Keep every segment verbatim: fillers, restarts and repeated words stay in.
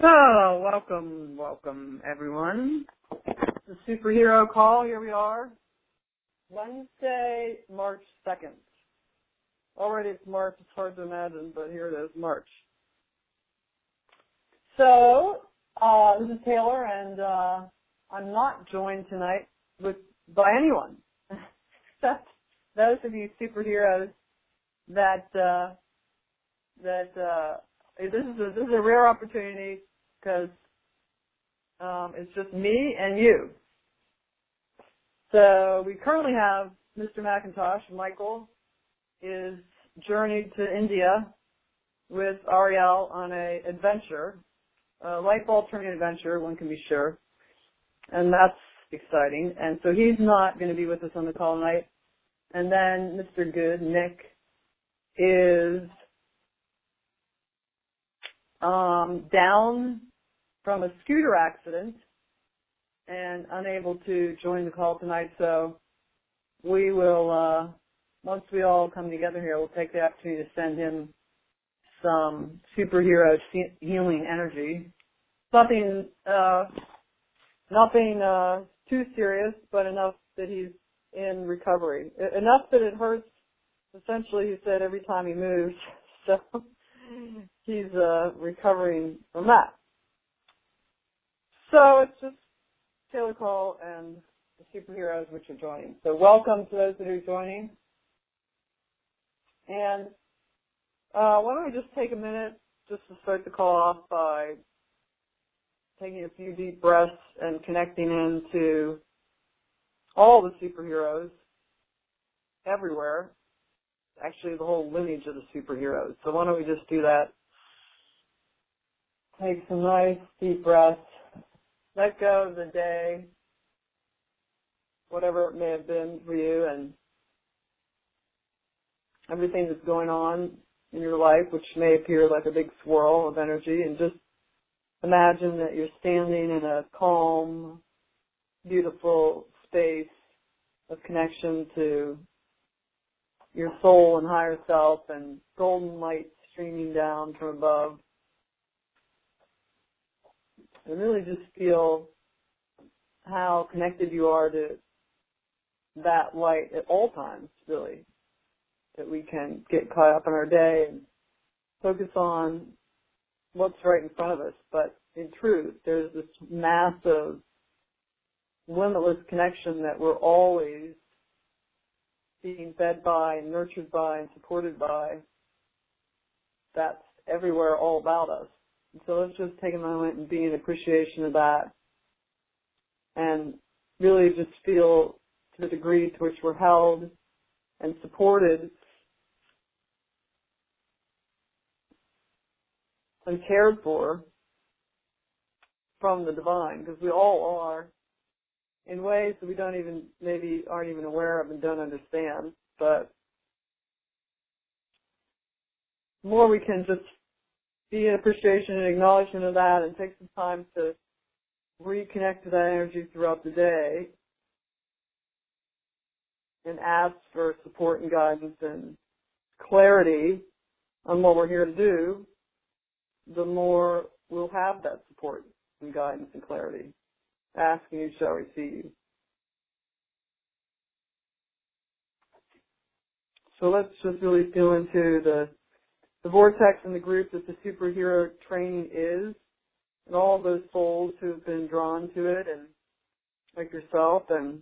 So, welcome, welcome, everyone. The Superhero Call, here we are. Wednesday, March second. Already it's March, it's hard to imagine, but here it is, March. So, uh, this is Taylor, and uh, I'm not joined tonight with by anyone, except those of you superheroes that, uh, that, uh, this is a, this is a rare opportunity because um, it's just me and you. So we currently have Mister McIntosh. Michael is journeyed to India with Ariel on a adventure, a life-altering adventure, one can be sure, and that's exciting. And so he's not going to be with us on the call tonight. And then Mister Good, Nick, is um, down from a scooter accident and unable to join the call tonight. So we will, uh, once we all come together here, we'll take the opportunity to send him some superhero healing energy. Nothing, uh, nothing uh, too serious, but enough that he's in recovery. I- enough that it hurts, essentially, he said, every time he moves. So he's uh, recovering from that. So it's just Taylor Call and the superheroes which are joining. So welcome to those that are joining. And uh, why don't we just take a minute just to start the call off by taking a few deep breaths and connecting into all the superheroes everywhere, actually the whole lineage of the superheroes. So why don't we just do that? Take some nice deep breaths. Let go of the day, whatever it may have been for you, and everything that's going on in your life, which may appear like a big swirl of energy, and just imagine that you're standing in a calm, beautiful space of connection to your soul and higher self, and golden light streaming down from above. And really just feel how connected you are to that light at all times, really. That we can get caught up in our day and focus on what's right in front of us. But in truth, there's this massive, limitless connection that we're always being fed by and nurtured by and supported by. That's everywhere, all about us. And so let's just take a moment and be in appreciation of that and really just feel to the degree to which we're held and supported and cared for from the divine, because we all are in ways that we don't even, maybe aren't even aware of and don't understand. But the more we can just be in appreciation and acknowledgement of that and take some time to reconnect to that energy throughout the day and ask for support and guidance and clarity on what we're here to do, the more we'll have that support and guidance and clarity. Ask and you shall receive. So let's just really feel into the, the vortex and the group that the superhero training is, and all those souls who have been drawn to it, and like yourself, and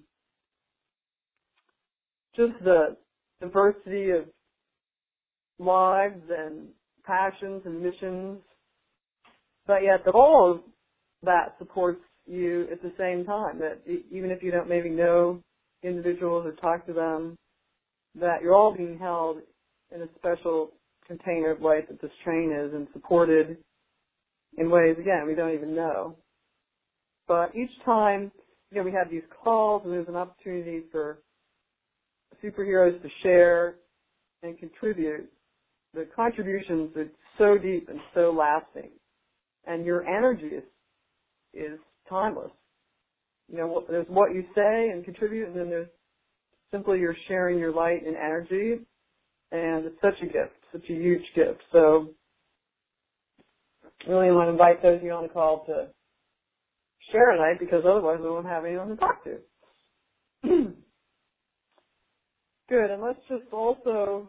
just the diversity of lives and passions and missions, but yet that all of that supports you at the same time, that even if you don't maybe know individuals or talk to them, that you're all being held in a special container of light that this train is, and supported in ways, again, we don't even know. But each time, you know, we have these calls and there's an opportunity for superheroes to share and contribute. The contributions are so deep and so lasting. And your energy is, is timeless. You know, there's what you say and contribute, and then there's simply you're sharing your light and energy. And it's such a gift, such a huge gift. So really want to invite those of you on the call to share tonight, because otherwise we won't have anyone to talk to. Good, and let's just also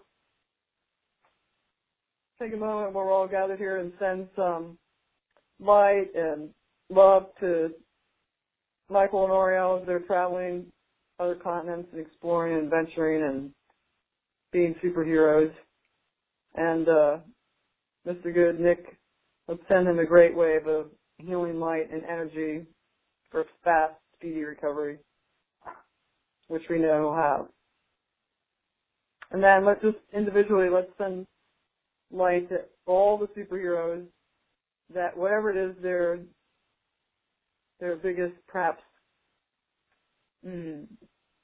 take a moment where we're all gathered here and send some light and love to Michael and Oriel as they're traveling other continents and exploring and venturing and being superheroes. And uh, Mister Good, Nick, let's send him a great wave of healing light and energy for a fast, speedy recovery, which we know he'll have. And then let's just individually, let's send light to all the superheroes that whatever it is their their biggest, perhaps, mm,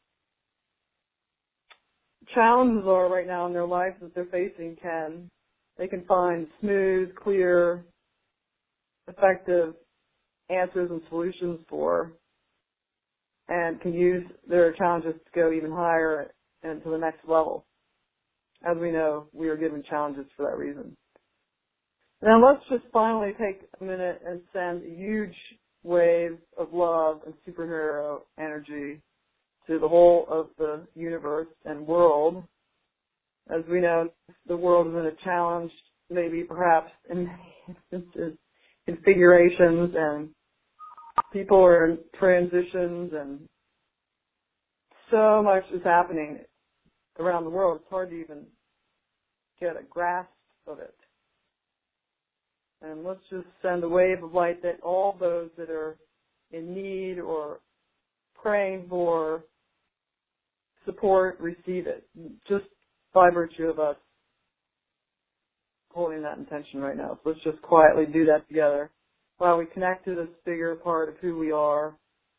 challenges are right now in their lives that they're facing, can they can find smooth, clear, effective answers and solutions for, and can use their challenges to go even higher and to the next level. As we know, we are given challenges for that reason. Now let's just finally take a minute and send a huge wave of love and superhero energy to the whole of the universe and world. As we know, the world is in a challenge, maybe perhaps in instances, configurations, and people are in transitions, and so much is happening around the world. It's hard to even get a grasp of it. And let's just send a wave of light that all those that are in need or praying for support receive it, just by virtue of us holding that intention right now. So let's just quietly do that together while we connect to this bigger part of who we are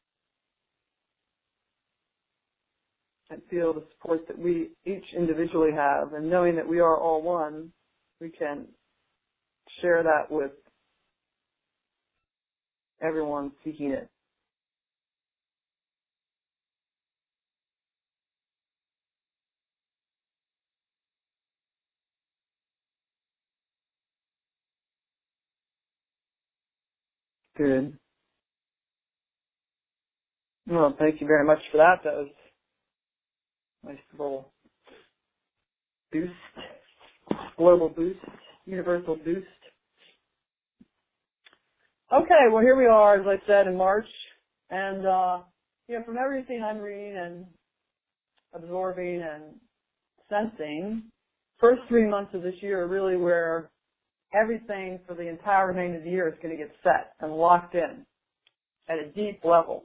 and feel the support that we each individually have. And knowing that we are all one, we can share that with everyone seeking it. Good. Well, thank you very much for that. That was a nice little boost, global boost, universal boost. Okay, well, here we are, as I said, in March. And, uh, you know, from everything I'm reading and absorbing and sensing, first three months of this year are really where everything for the entire remainder of the year is going to get set and locked in at a deep level.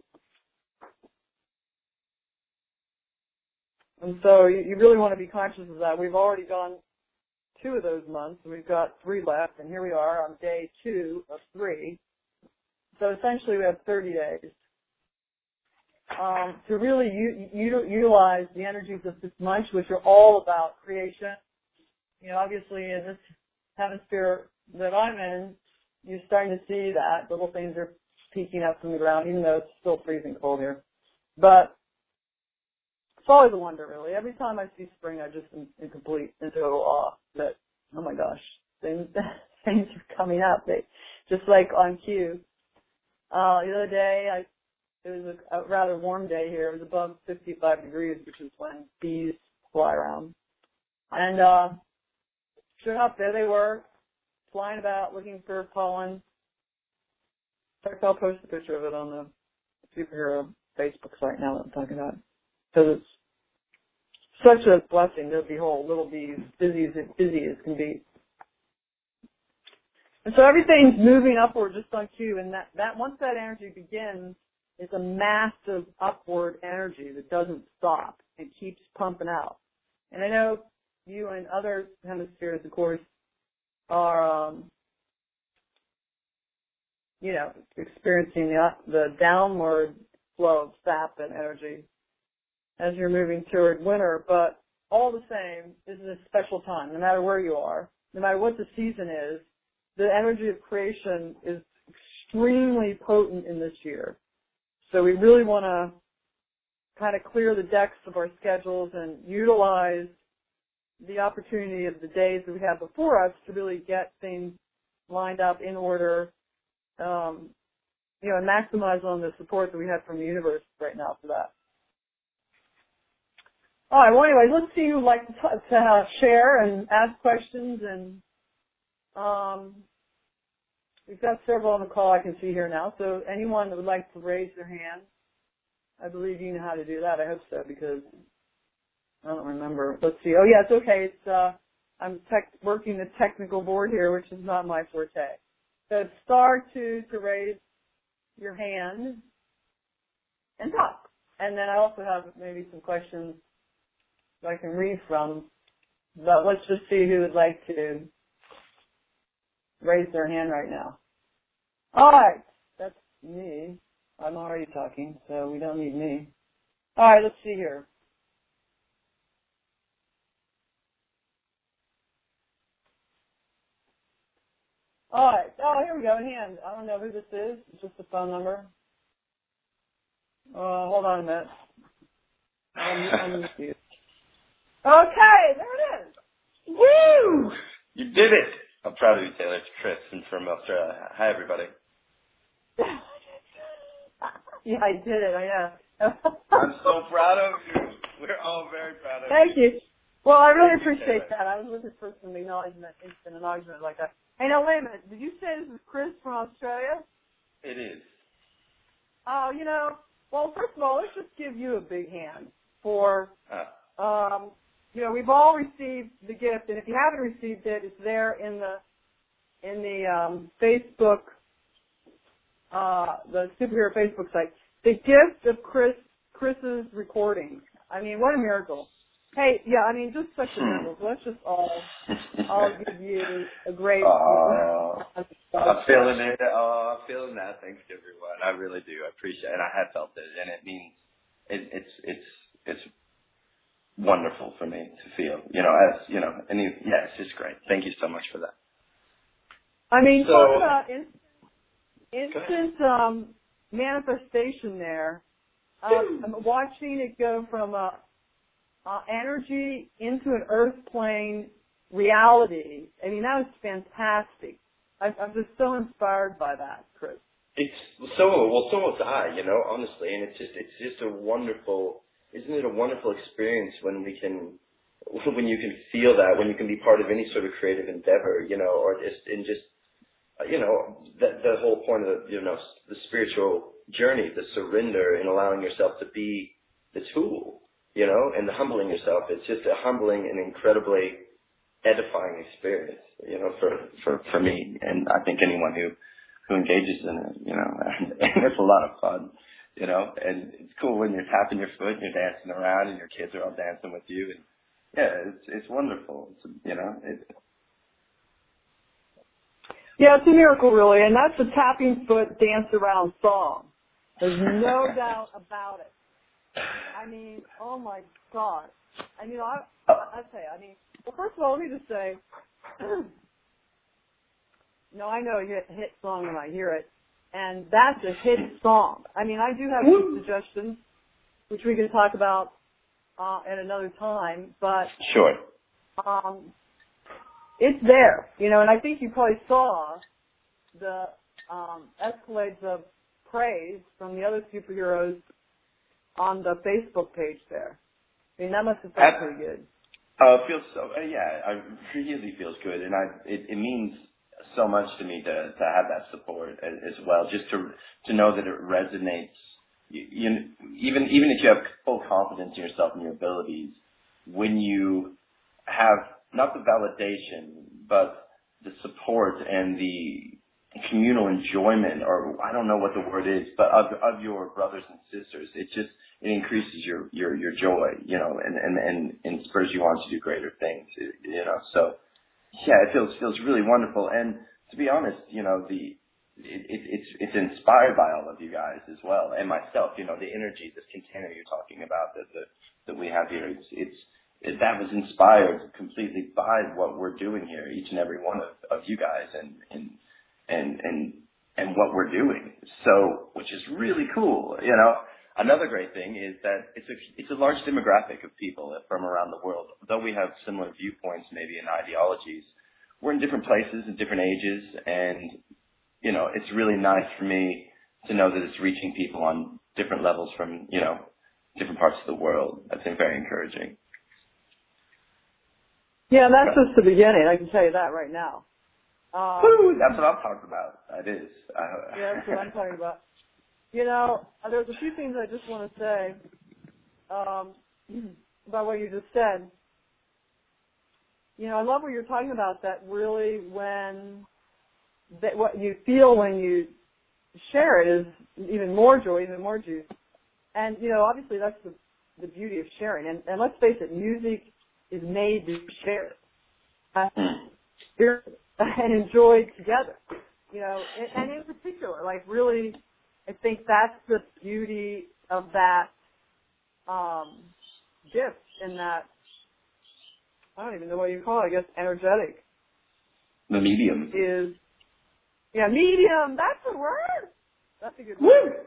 And so you, you really want to be conscious of that. We've already gone two of those months, and we've got three left, and here we are on day two of three. So essentially we have thirty days um, to really u- u- utilize the energies of this month, which are all about creation. You know, obviously in this hemisphere that I'm in, you're starting to see that little things are peeking up from the ground, even though it's still freezing cold here. But it's always a wonder, really. Every time I see spring, I just am in complete and total awe that, oh my gosh, things things are coming up. They just like on cue. Uh, the other day, I it was a, a rather warm day here. It was above fifty-five degrees, which is when bees fly around. And uh, sure enough, there they were, flying about looking for pollen. In fact, I'll post a picture of it on the superhero Facebook site now that I'm talking about. Because it's such a blessing to behold little bees, busy as, busy as can be. And so everything's moving upward just on cue, and that, that once that energy begins, it's a massive upward energy that doesn't stop. It keeps pumping out. And I know you and other hemispheres, of course, are, um, you know, experiencing the, the downward flow of sap and energy as you're moving toward winter. But all the same, this is a special time, no matter where you are, no matter what the season is. The energy of creation is extremely potent in this year. So we really want to kind of clear the decks of our schedules and utilize the opportunity of the days that we have before us to really get things lined up in order, um, you know, and maximize on the support that we have from the universe right now for that. All right. Well, anyway, let's see who would like to, t- to uh, share and ask questions, and um, we've got several on the call I can see here now. So anyone that would like to raise their hand, I believe you know how to do that. I hope so, because I don't remember. Let's see. Oh, yeah, it's okay. It's uh, I'm tech, working the technical board here, which is not my forte. So it's star two to raise your hand and talk. And then I also have maybe some questions that I can read from. But let's just see who would like to raise their hand right now. All right. That's me. I'm already talking, so we don't need me. All right, let's see here. All right. Oh, here we go. Hand. I don't know who this is. It's just a phone number. Uh, hold on a minute. I'm, I'm confused. Okay, there it is. Woo! You did it. I'm proud of you, Taylor. It's Chris and from Australia. Hi, everybody. Yeah, I did it. I know. I'm so proud of you. We're all very proud of Thank you. you. Well, I really Thank you, appreciate Taylor. that. I was looking for some acknowledgement, instant acknowledgement like that. Hey, now, wait a minute. Did you say this is Chris from Australia? It is. Oh, you know, well, first of all, let's just give you a big hand for, Uh, um, you know, we've all received the gift, and if you haven't received it, it's there in the in the um, Facebook, uh, the superhero Facebook site. The gift of Chris Chris's recording. I mean, what a miracle! Hey, yeah, I mean, just such a miracle. So let's just all all give you a great. Oh, I'm feeling it. Oh, I'm feeling that. Thanks, everyone. I really do. I appreciate it. I have felt it, and it means it, it's it's it's wonderful for me to feel. You know, as you know, and you, yeah, it's just great. Thank you so much for that. I mean, So, talk about instant, instant um, manifestation there. Um, I'm watching it go from a, a energy into an earth plane reality. I mean, that was fantastic. I, I'm just so inspired by that, Chris. It's so well, so was I. You know, honestly, and it's just it's just a wonderful. Isn't it a wonderful experience when we can, when you can feel that, when you can be part of any sort of creative endeavor, you know, or just in just, you know, the, the whole point of the, you know, the spiritual journey, the surrender and allowing yourself to be the tool, you know, and the humbling yourself. It's just a humbling and incredibly edifying experience, you know, for, for, for me. And I think anyone who, who engages in it, you know, and, and it's a lot of fun, you know, and it's cool when you're tapping your foot and you're dancing around and your kids are all dancing with you. And yeah, it's, it's wonderful. It's, you know, it, Yeah, it's a miracle, really, and that's a tapping foot dance around song. There's no doubt about it. I mean, oh my God. I mean, I I say, I mean, well, first of all, let me just say, no, I know a hit, hit song when I hear it, and that's a hit song. I mean, I do have some suggestions, which we can talk about uh, at another time, but sure. Um, it's there, you know, and I think you probably saw the um, escalades of praise from the other superheroes on the Facebook page there. I mean, that must have felt pretty good. Uh, it feels so, uh, yeah, it really feels good, and I, it, it means so much to me to, to have that support as, as well, just to to know that it resonates. You, you, even even if you have full confidence in yourself and your abilities, when you have not the validation, but the support and the communal enjoyment, or I don't know what the word is, but of, of your brothers and sisters, it just, it increases your, your, your joy, you know, and, and, and, and spurs you on to do greater things, you know, so yeah, it feels, feels really wonderful. And to be honest, you know, the, it, it, it's, it's inspired by all of you guys as well. And myself, you know, the energy, this container you're talking about that, that, that we have here, it's, it's, it, that was inspired completely by what we're doing here, each and every one of, of you guys, and, and, and, and, and what we're doing. So, which is really cool, you know. Another great thing is that it's a, it's a large demographic of people from around the world. Though we have similar viewpoints maybe and ideologies, we're in different places and different ages, and you know, it's really nice for me to know that it's reaching people on different levels from, you know, different parts of the world. That's been very encouraging. Yeah, that's just the beginning. I can tell you that right now. Um, Woo, that's what I'm talking about. That is. Uh, yeah, that's what I'm talking about. You know, there's a few things I just want to say um, about what you just said. You know, I love what you're talking about, that really when, that what you feel when you share it is even more joy, even more juice. And, you know, obviously that's the, the beauty of sharing. And, and let's face it, music is made to be shared. Uh, and enjoyed together, you know, and, and in particular, like really, I think that's the beauty of that um, gift and that, I don't even know what you call it, I guess energetic. The medium. Is, yeah, medium, that's a word. That's a good word.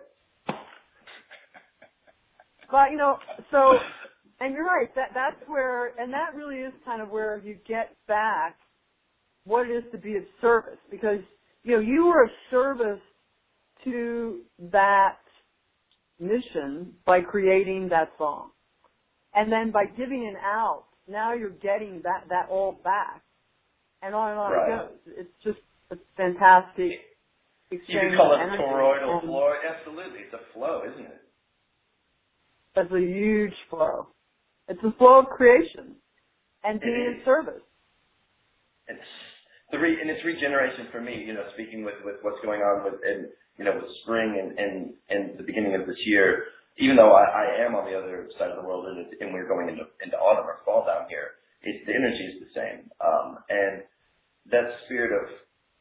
But, you know, so, and you're right, that that's where, and that really is kind of where you get back what it is to be of service, because, you know, you were of service to that mission by creating that song. And then by giving it out, now you're getting that, that all back. And on and on right. it goes. It's just a fantastic exchange. You could call it of a toroidal flow. Absolutely. It's a flow, isn't it? That's a huge flow. It's a flow of creation and being of service. It's the re, and it's regeneration for me, you know, speaking with, with what's going on with, and, you know, with spring and, and, and the beginning of this year, even though I, I am on the other side of the world and, and we're going into, into autumn or fall down here, it, the energy is the same. Um, and that spirit of,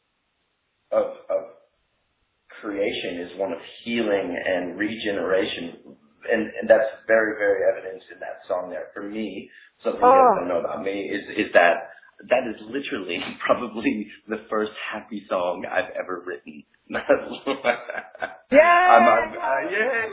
of, of creation is one of healing and regeneration. And, and that's very, very evident in that song there. For me, something oh. you guys don't know about me is, is that that is literally probably the first happy song I've ever written. yeah! I'm, I'm, uh, yeah!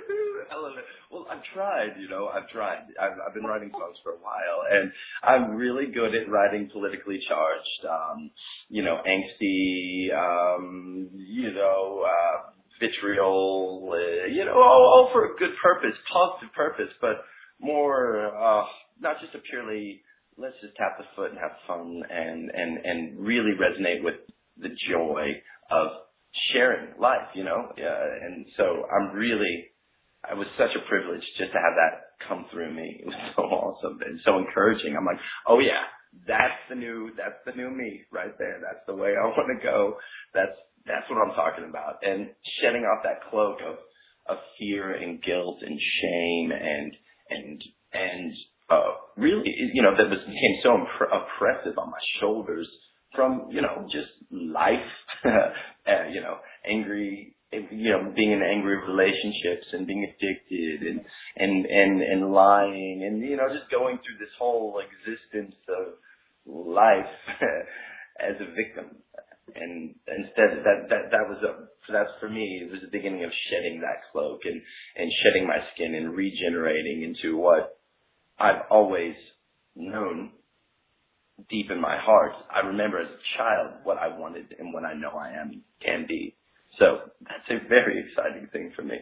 Well, I've tried, you know, I've tried. I've, I've been writing songs for a while, and I'm really good at writing politically charged, um, you know, angsty, um, you know, uh, vitriol, uh, you know, all, all for a good purpose, positive purpose, but more, uh, not just a purely, let's just tap the foot and have fun and, and, and really resonate with the joy of sharing life, you know? Yeah, and so I'm really, it was such a privilege just to have that come through me. It was so awesome and so encouraging. I'm like, oh yeah, that's the new, that's the new me right there. That's the way I want to go. That's, that's what I'm talking about. And shedding off that cloak of, of fear and guilt and shame and, and, and, uh, really, you know, that was, became so impre- oppressive on my shoulders from, you know, just life, uh, you know, angry, you know, being in angry relationships and being addicted and, and, and, and lying and, you know, just going through this whole existence of life as a victim. And instead, that, that, that was a, that's for me, it was the beginning of shedding that cloak and, and shedding my skin and regenerating into what I've always known deep in my heart. I remember as a child what I wanted and what I know I am, can be. So that's a very exciting thing for me.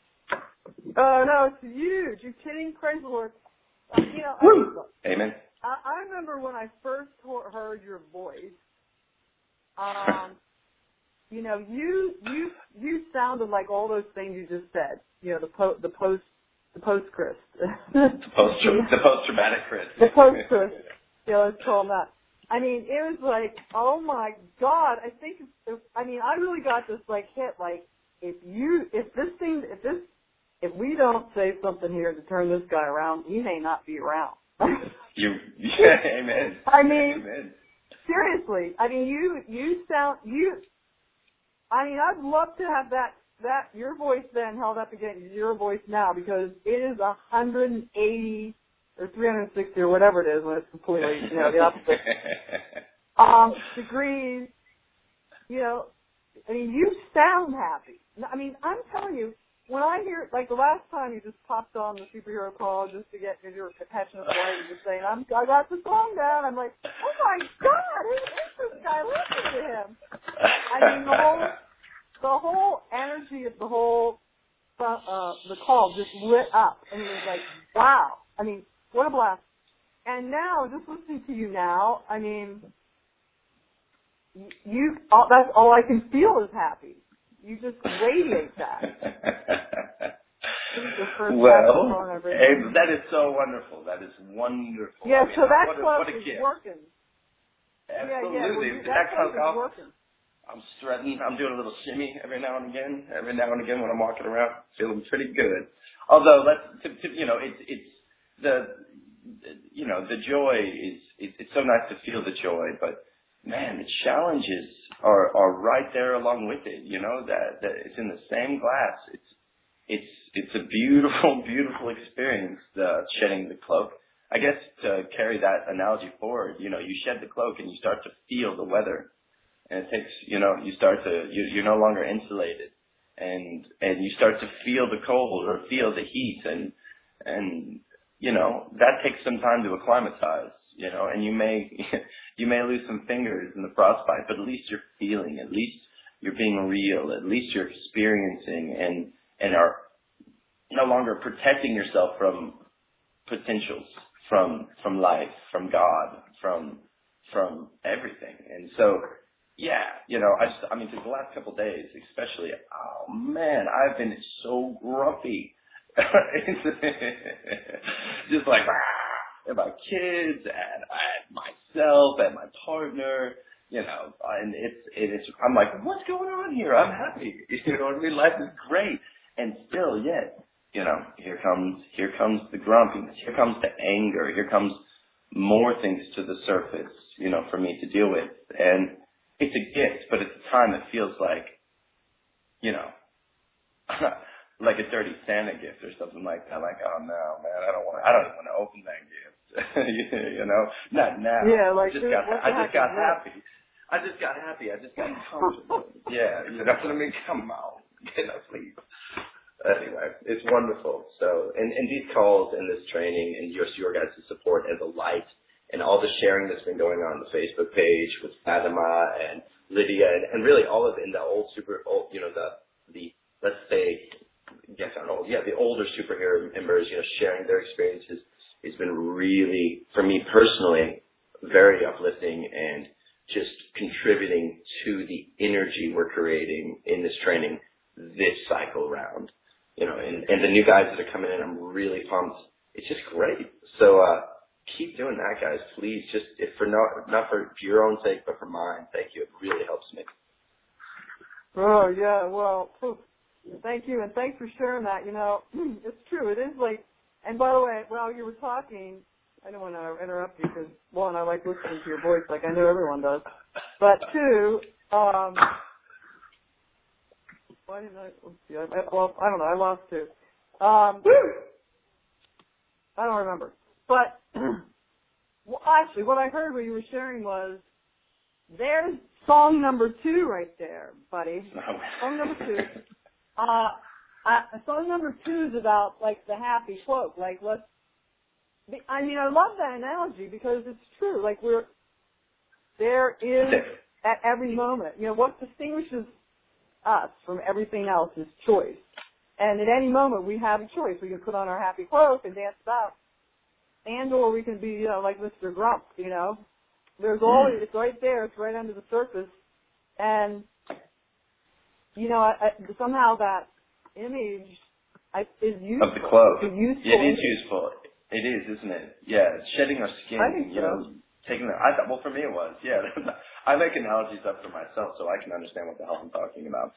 Oh, no, it's huge. You're kidding? Praise the Lord. Uh, you know, I, Amen. I, I remember when I first heard your voice, um, you know, you you you sounded like all those things you just said. You know, the po- the post the post Chris. the post the post traumatic Chris. The post Chris. Yeah, let's call him that. I mean, it was like, oh my God! I think, if, I mean, I really got this like hit. Like, if you, if this thing, if this, if we don't say something here to turn this guy around, he may not be around. you, yeah, amen. I mean, amen. Seriously. I mean, you, you sound, you. I mean, I'd love to have that, that your voice then held up against your voice now, because it is one hundred eighty. Or three hundred sixty or whatever it is when it's completely, you know, the opposite. um, degrees, you know, I mean, you sound happy. I mean, I'm telling you, when I hear, like the last time you just popped on the superhero call just to get your attention of light and just saying, I'm, I got the song down, I'm like, oh my God, who is this guy? Listen to him. I mean, the whole, the whole energy of the whole, uh, the call just lit up. And it was like, wow. I mean, what a blast. And now, just listening to you now, I mean, you, all, that's all I can feel is happy. You just radiate that. Well, hey, that is so wonderful. That is wonderful. Yeah, I mean, so that what club a, what a is gift. working. Absolutely. Yeah, yeah. Well, you, that that club club is working. I'm strutting. I'm doing a little shimmy every now and again. Every now and again when I'm walking around, feeling pretty good. Although, let's, to, to, you know, it's it's the, you know, the joy is. It, it's so nice to feel the joy, but man, the challenges are are right there along with it. You know that, that it's in the same glass. It's it's it's a beautiful, beautiful experience. Uh, shedding the cloak. I guess to carry that analogy forward, you know, you shed the cloak and you start to feel the weather, and it takes, you know, you start to you, you're no longer insulated, and and you start to feel the cold or feel the heat, and and you know that takes some time to acclimatize. You know, and you may you may lose some fingers in the frostbite, but at least you're feeling, at least you're being real, at least you're experiencing, and and are no longer protecting yourself from potentials, from from life, from God, from from everything. And so, yeah, you know, I just, I mean, for the last couple of days, especially, oh man, I've been so grumpy, just like. And my kids, and, and myself, and my partner, you know, and it's, it's, I'm like, what's going on here? I'm happy. You know what I mean? Life is great. And still, yet, you know, here comes, here comes the grumpiness, here comes the anger, here comes more things to the surface, you know, for me to deal with. And it's a gift, but at the time it feels like, you know, like a dirty Santa gift or something like that. Like, oh no, man, I don't want, I don't even want to open that gift. You know, not now. Yeah, like I just got, I just got happy. I just got happy. I just got comfortable. Yeah, you know what I mean? Come on, get up, please. Anyway, it's wonderful. So, and, and these calls and this training and your your guys' support and the light and all the sharing that's been going on the Facebook page with Fatima and Lydia and, and really all of it in the old super old, you know, the the let's say, yes, I don't know, yeah, the older superhero members, you know, sharing their experiences. It's been really, for me personally, very uplifting and just contributing to the energy we're creating in this training this cycle round. You know, and, and the new guys that are coming in, I'm really pumped. It's just great. So uh, keep doing that, guys, please. Just if for not not for your own sake, but for mine. Thank you. It really helps me. Oh yeah, well, thank you, and thanks for sharing that. You know, it's true. It is like. And by the way, while you were talking, I don't want to interrupt you because, one, I like listening to your voice like I know everyone does. But two, um, why did I, let's see, I, well, I don't know, I lost two. Um, I don't remember. But, well, actually, what I heard when you were sharing was, there's song number two right there, buddy. Song number two. Uh, Uh, song number two is about, like, the happy cloak. Like, let's, I mean, I love that analogy because it's true. Like, we're, there is, at every moment, you know, what distinguishes us from everything else is choice. And at any moment, we have a choice. We can put on our happy cloak and dance about, and or we can be, you know, like Mister Grump, you know. There's always, it's right there. It's right under the surface. And, you know, I, I, somehow that image I, is useful. Of the cloak. It's useful. Yeah, it is useful. It is, isn't it? Yeah, shedding our skin. I think you so. know, taking the. I thought. Well, for me, it was. Yeah, I make analogies up for myself so I can understand what the hell I'm talking about.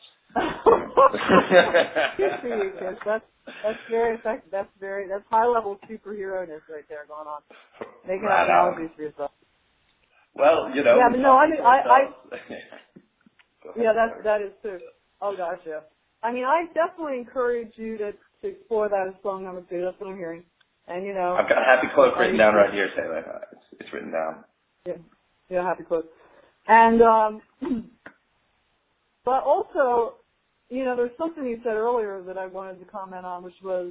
Good for you, Chris. That's that's very effective. That's very that's high level superhero-ness right there going on. Making right analogies on. for yourself. Well, you know. Yeah, but no, I mean, I, I. Yeah, that sorry. that is too. Oh gosh, yeah. I mean, I definitely encourage you to, to explore that as song number two. That's what I'm hearing. And, you know. I've got Happy Cloak written down right here, Taylor. It's, it's written down. Yeah. Yeah, Happy Cloak. And, um, but also, you know, there's something you said earlier that I wanted to comment on, which was,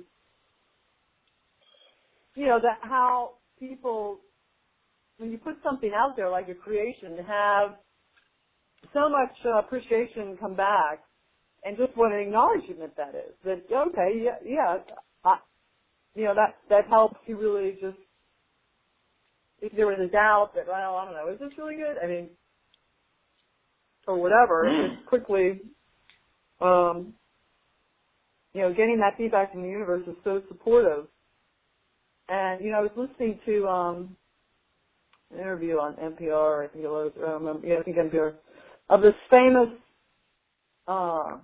you know, that how people, when you put something out there like a creation, have so much uh, appreciation come back, and just what an acknowledgement that is. That, okay, yeah, yeah, I, you know, that, that helps you really just, if there was a doubt that, well, I don't know, is this really good? I mean, or whatever, Mm. just quickly, um, you know, getting that feedback from the universe is so supportive. And, you know, I was listening to um, an interview on N P R, I think it was, I don't remember, yeah, I think N P R, of this famous uh,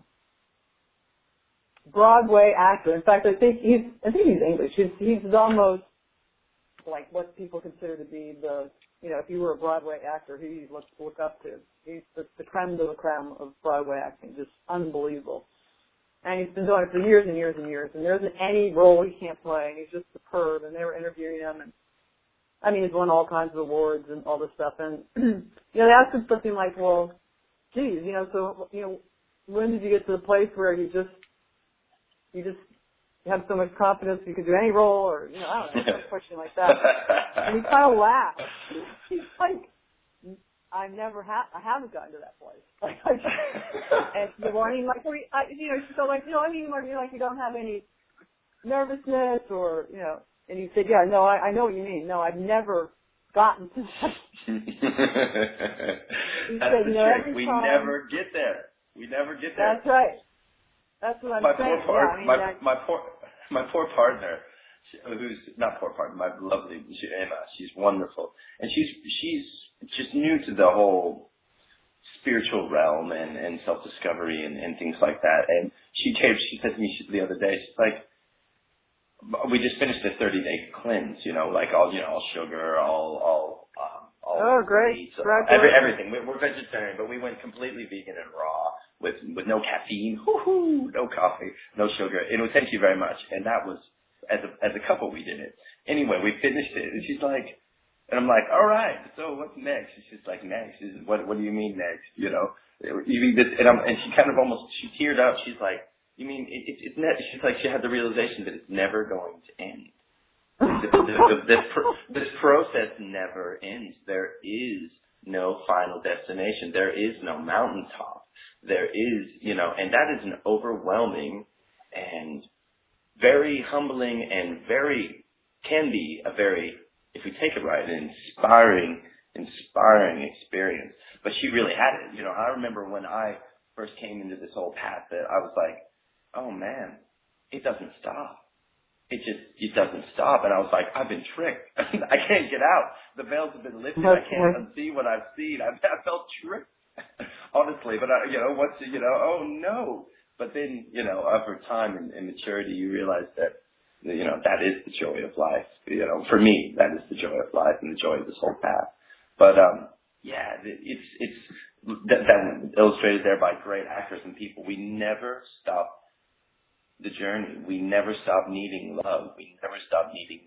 Broadway actor. In fact, I think he's, I think he's English. He's, he's almost like what people consider to be the, you know, if you were a Broadway actor, who you look, look up to. He's the, the creme de la creme of Broadway acting, just unbelievable. And he's been doing it for years and years and years, and there isn't any role he can't play, and he's just superb, and they were interviewing him, and I mean, he's won all kinds of awards and all this stuff, and, you know, they asked him something like, well, geez, you know, so, you know, when did you get to the place where you just, you just have so much confidence you could do any role, or, you know, I don't know, some question like that. And he kind of laughed. He's like, I never have, I haven't gotten to that place. Like, I just, and the morning, like, we, I, you know, so like, you know, I mean, like, you like, you don't have any nervousness or, you know, and he said, yeah, no, I, I know what you mean. No, I've never gotten to that. That's said, the you know, trick. We time, never get there. We never get there. That's right. That's what I'm my saying. Poor part, yeah, I mean, my, that, my poor, my poor partner, who's not poor partner, my lovely she, Emma. She's wonderful, and she's she's just new to the whole spiritual realm and, and self-discovery and, and things like that. And she came, she said to me she, the other day, she's like, we just finished a thirty-day cleanse, you know, like all, you know, all sugar, all, all, um, all oh, great. meat, so every, everything. We're, we're vegetarian, but we went completely vegan and raw with, with no caffeine, hoo-hoo, no coffee, no sugar. And it was, thank you very much. And that was, as a, as a couple we did it. Anyway, we finished it, and she's like, and I'm like, all right, so what's next? She's just like, next? She says, what, what do you mean next? You know, you mean this? And, I'm, and she kind of almost, she teared up. She's like, you mean, it, it, it's ne- she's like, she had the realization that it's never going to end. the, the, the, this, pr- this process never ends. There is no final destination. There is no mountaintop. There is, you know, and that is an overwhelming and very humbling and very, can be a very, if we take it right, an inspiring, inspiring experience. But she really had it. You know, I remember when I first came into this whole path that I was like, oh man, it doesn't stop. It just, it doesn't stop. And I was like, I've been tricked. I can't get out. The veils have been lifted. I can't unsee what I've seen. I, I felt tricked, honestly. But I, you know, once you know, oh no. But then, you know, over time and, and maturity, you realize that, you know, that is the joy of life. You know, for me, that is the joy of life and the joy of this whole path. But, um, yeah, it's, it's, that, that illustrated there by great actors and people. We never stop the journey. We never stop needing love. We never stop needing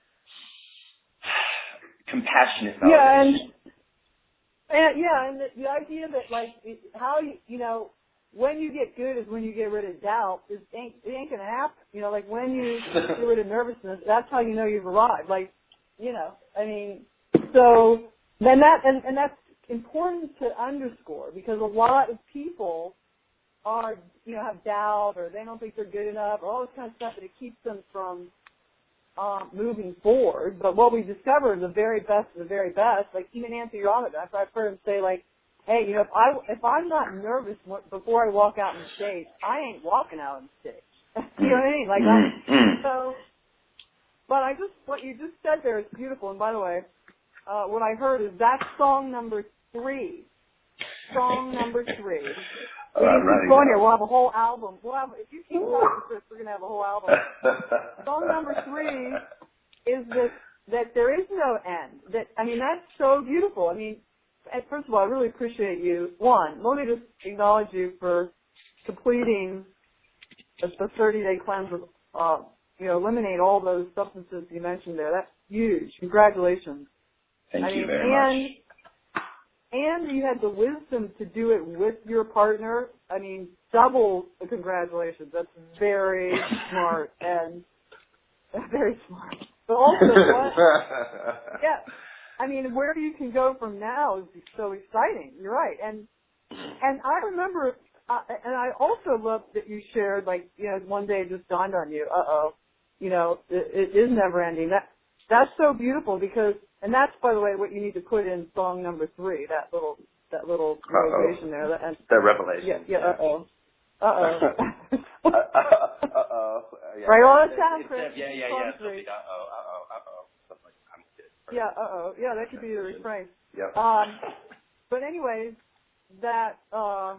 compassionate validation. Yeah, and, and yeah, and the, the idea that like how you you know when you get good is when you get rid of doubt. Is ain't it ain't gonna happen. You know, like when you get rid of nervousness, that's how you know you've arrived. Like, you know, I mean, so then that and, and that's important to underscore because a lot of people are, you know, have doubt or they don't think they're good enough or all this kind of stuff, and it keeps them from um, moving forward. But what we discover is the very best of the very best. Like even Anthony Robbins, I've heard him say, like, hey, you know, if I if I'm not nervous before I walk out on stage, I ain't walking out on stage. You know what I mean? Like, I, so. But I just what you just said there is beautiful. And by the way, uh, what I heard is that's song number three. Song number three. If you keep going here, we'll have a whole album. We'll have, if you keep talking, Chris, we're going to have a whole album. Song number three is that, that there is no end. That I mean, that's so beautiful. I mean, first of all, I really appreciate you. One, let me just acknowledge you for completing the thirty-day cleanse with, uh, you know, eliminate all those substances you mentioned there. That's huge. Congratulations. Thank I you mean, very and, much. and you had the wisdom to do it with your partner, I mean, double the congratulations. That's very smart and very smart. But also, what, yeah, I mean, where you can go from now is so exciting. You're right. And and I remember, uh, and I also love that you shared, like, you know, one day it just dawned on you, uh-oh, you know, it, it is never ending. That That's so beautiful because, and that's, by the way, what you need to put in song number three, that little that little realization there. That, and, the revelation. Yeah, yeah, uh-oh. Uh-oh. uh, uh, uh-oh. Yeah, right on the it, sound, it, Chris. Yeah, yeah, yeah. Something, uh-oh, uh-oh, uh-oh. Something like I'm good. Yeah, uh-oh. Yeah, that could be the refrain. Yep. Um, but anyways, that, uh,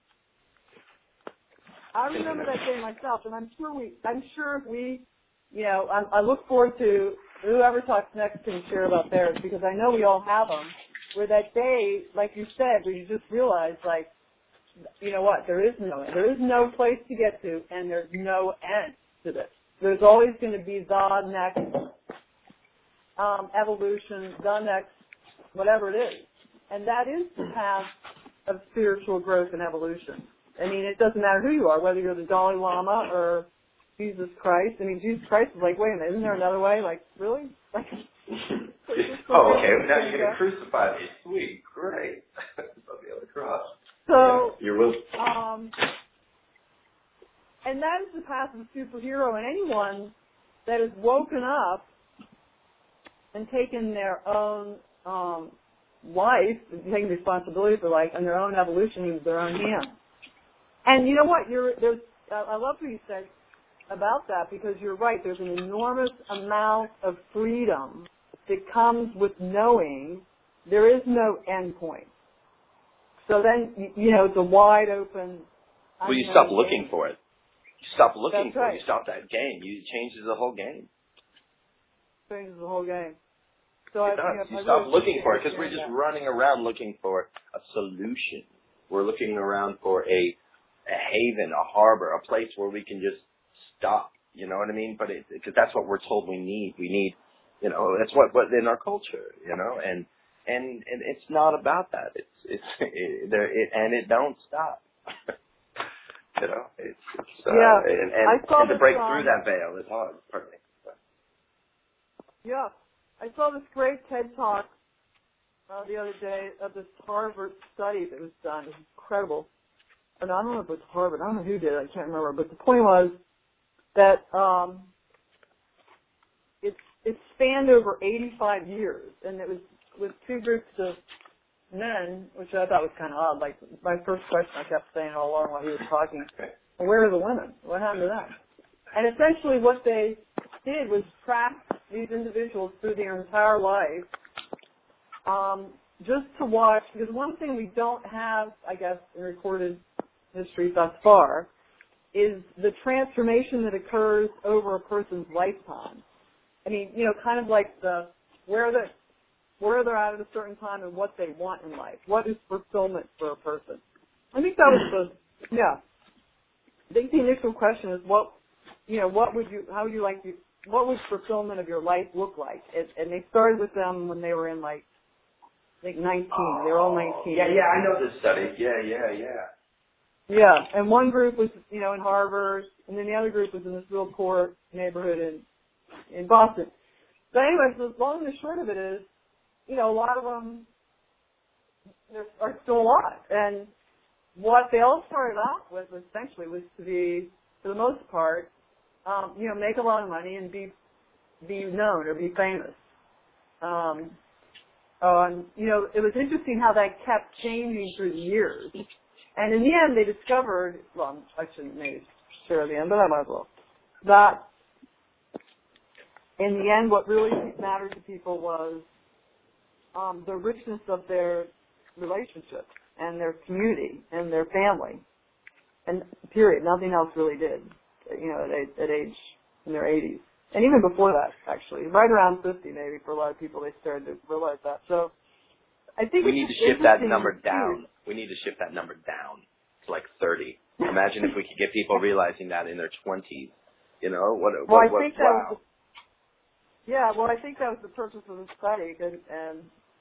I remember that day myself, and I'm sure we, I'm sure if we, you know, I, I look forward to whoever talks next can share about theirs because I know we all have them. Where that day, like you said, where you just realize, like, you know what, there is no end. There is no place to get to, and there's no end to this. There's always going to be the next um, evolution, the next whatever it is. And that is the path of spiritual growth and evolution. I mean, it doesn't matter who you are, whether you're the Dalai Lama or Jesus Christ. I mean, Jesus Christ is like, wait a minute, isn't there another way? Like, really? Like, oh, okay. Now you're going to crucify me. Sweet. Great. I'll be on the cross. So, yeah, you're will. Um, and that is the path of a superhero, and anyone that has woken up and taken their own um, life, taking responsibility for life, and their own evolution into their own hands. And you know what? You're, there's, uh, I love what you said about that because you're right. There's an enormous amount of freedom that comes with knowing there is no end point. So then, you know, it's a wide open. Well, you stop looking game. for it. You stop looking That's for right. it. You stop that game. You, it changes the whole game. Changes the whole game. So it I, does. You, know, you I stop really looking for it because we're just that. running around looking for a solution. We're looking around for a, a haven, a harbor, a place where we can just stop. You know what I mean? But because that's what we're told we need. We need, you know, that's what, what in our culture, you know, and and and it's not about that. It's it's it, there it, and it don't stop. you know, it's, it's uh, yeah. and, and, I saw and to break um, through that veil is hard. Pardon me. Yeah, I saw this great TED Talk uh, the other day of this Harvard study that was done. It was incredible. And I don't know if it was Harvard. I don't know who did it. I can't remember. But the point was that um, it it spanned over eighty-five years, and it was with two groups of men, which I thought was kind of odd. Like my first question, I kept saying all along while he was talking, well, "Where are the women? What happened to them?" And essentially, what they did was track these individuals through their entire life, um, just to watch. Because one thing we don't have, I guess, in recorded history thus far, is the transformation that occurs over a person's lifetime. I mean, you know, kind of like the where the where they're at at a certain time and what they want in life. What is fulfillment for a person? I think that was the yeah. I think the initial question is what you know, what would you how would you like to what would fulfillment of your life look like? It, and they started with them when they were in like I think nineteen. Oh, they were all nineteen. Yeah, yeah, I know this study. Yeah, yeah, yeah. Yeah, and one group was, you know, in Harvard, and then the other group was in this real poor neighborhood in in Boston. But anyway, so the long and the short of it is, you know, a lot of them are still alive. And what they all started off with, essentially, was to be, for the most part, um, you know, make a lot of money and be be known or be famous. Um, um, you know, it was interesting how that kept changing through the years. And in the end, they discovered, well, I shouldn't maybe share the end, but I might as well, that in the end, what really mattered to people was um, the richness of their relationships and their community and their family. And period. Nothing else really did, you know, at, at age, in their eighties. And even before that, actually. Right around fifty, maybe, for a lot of people, they started to realize that. So I think we need to shift that number down. We need to shift that number down to like thirty. Imagine if we could get people realizing that in their twenties. You know, what? Well, what, I what think wow. that was the, yeah, well, I think that was the purpose of the study, and, and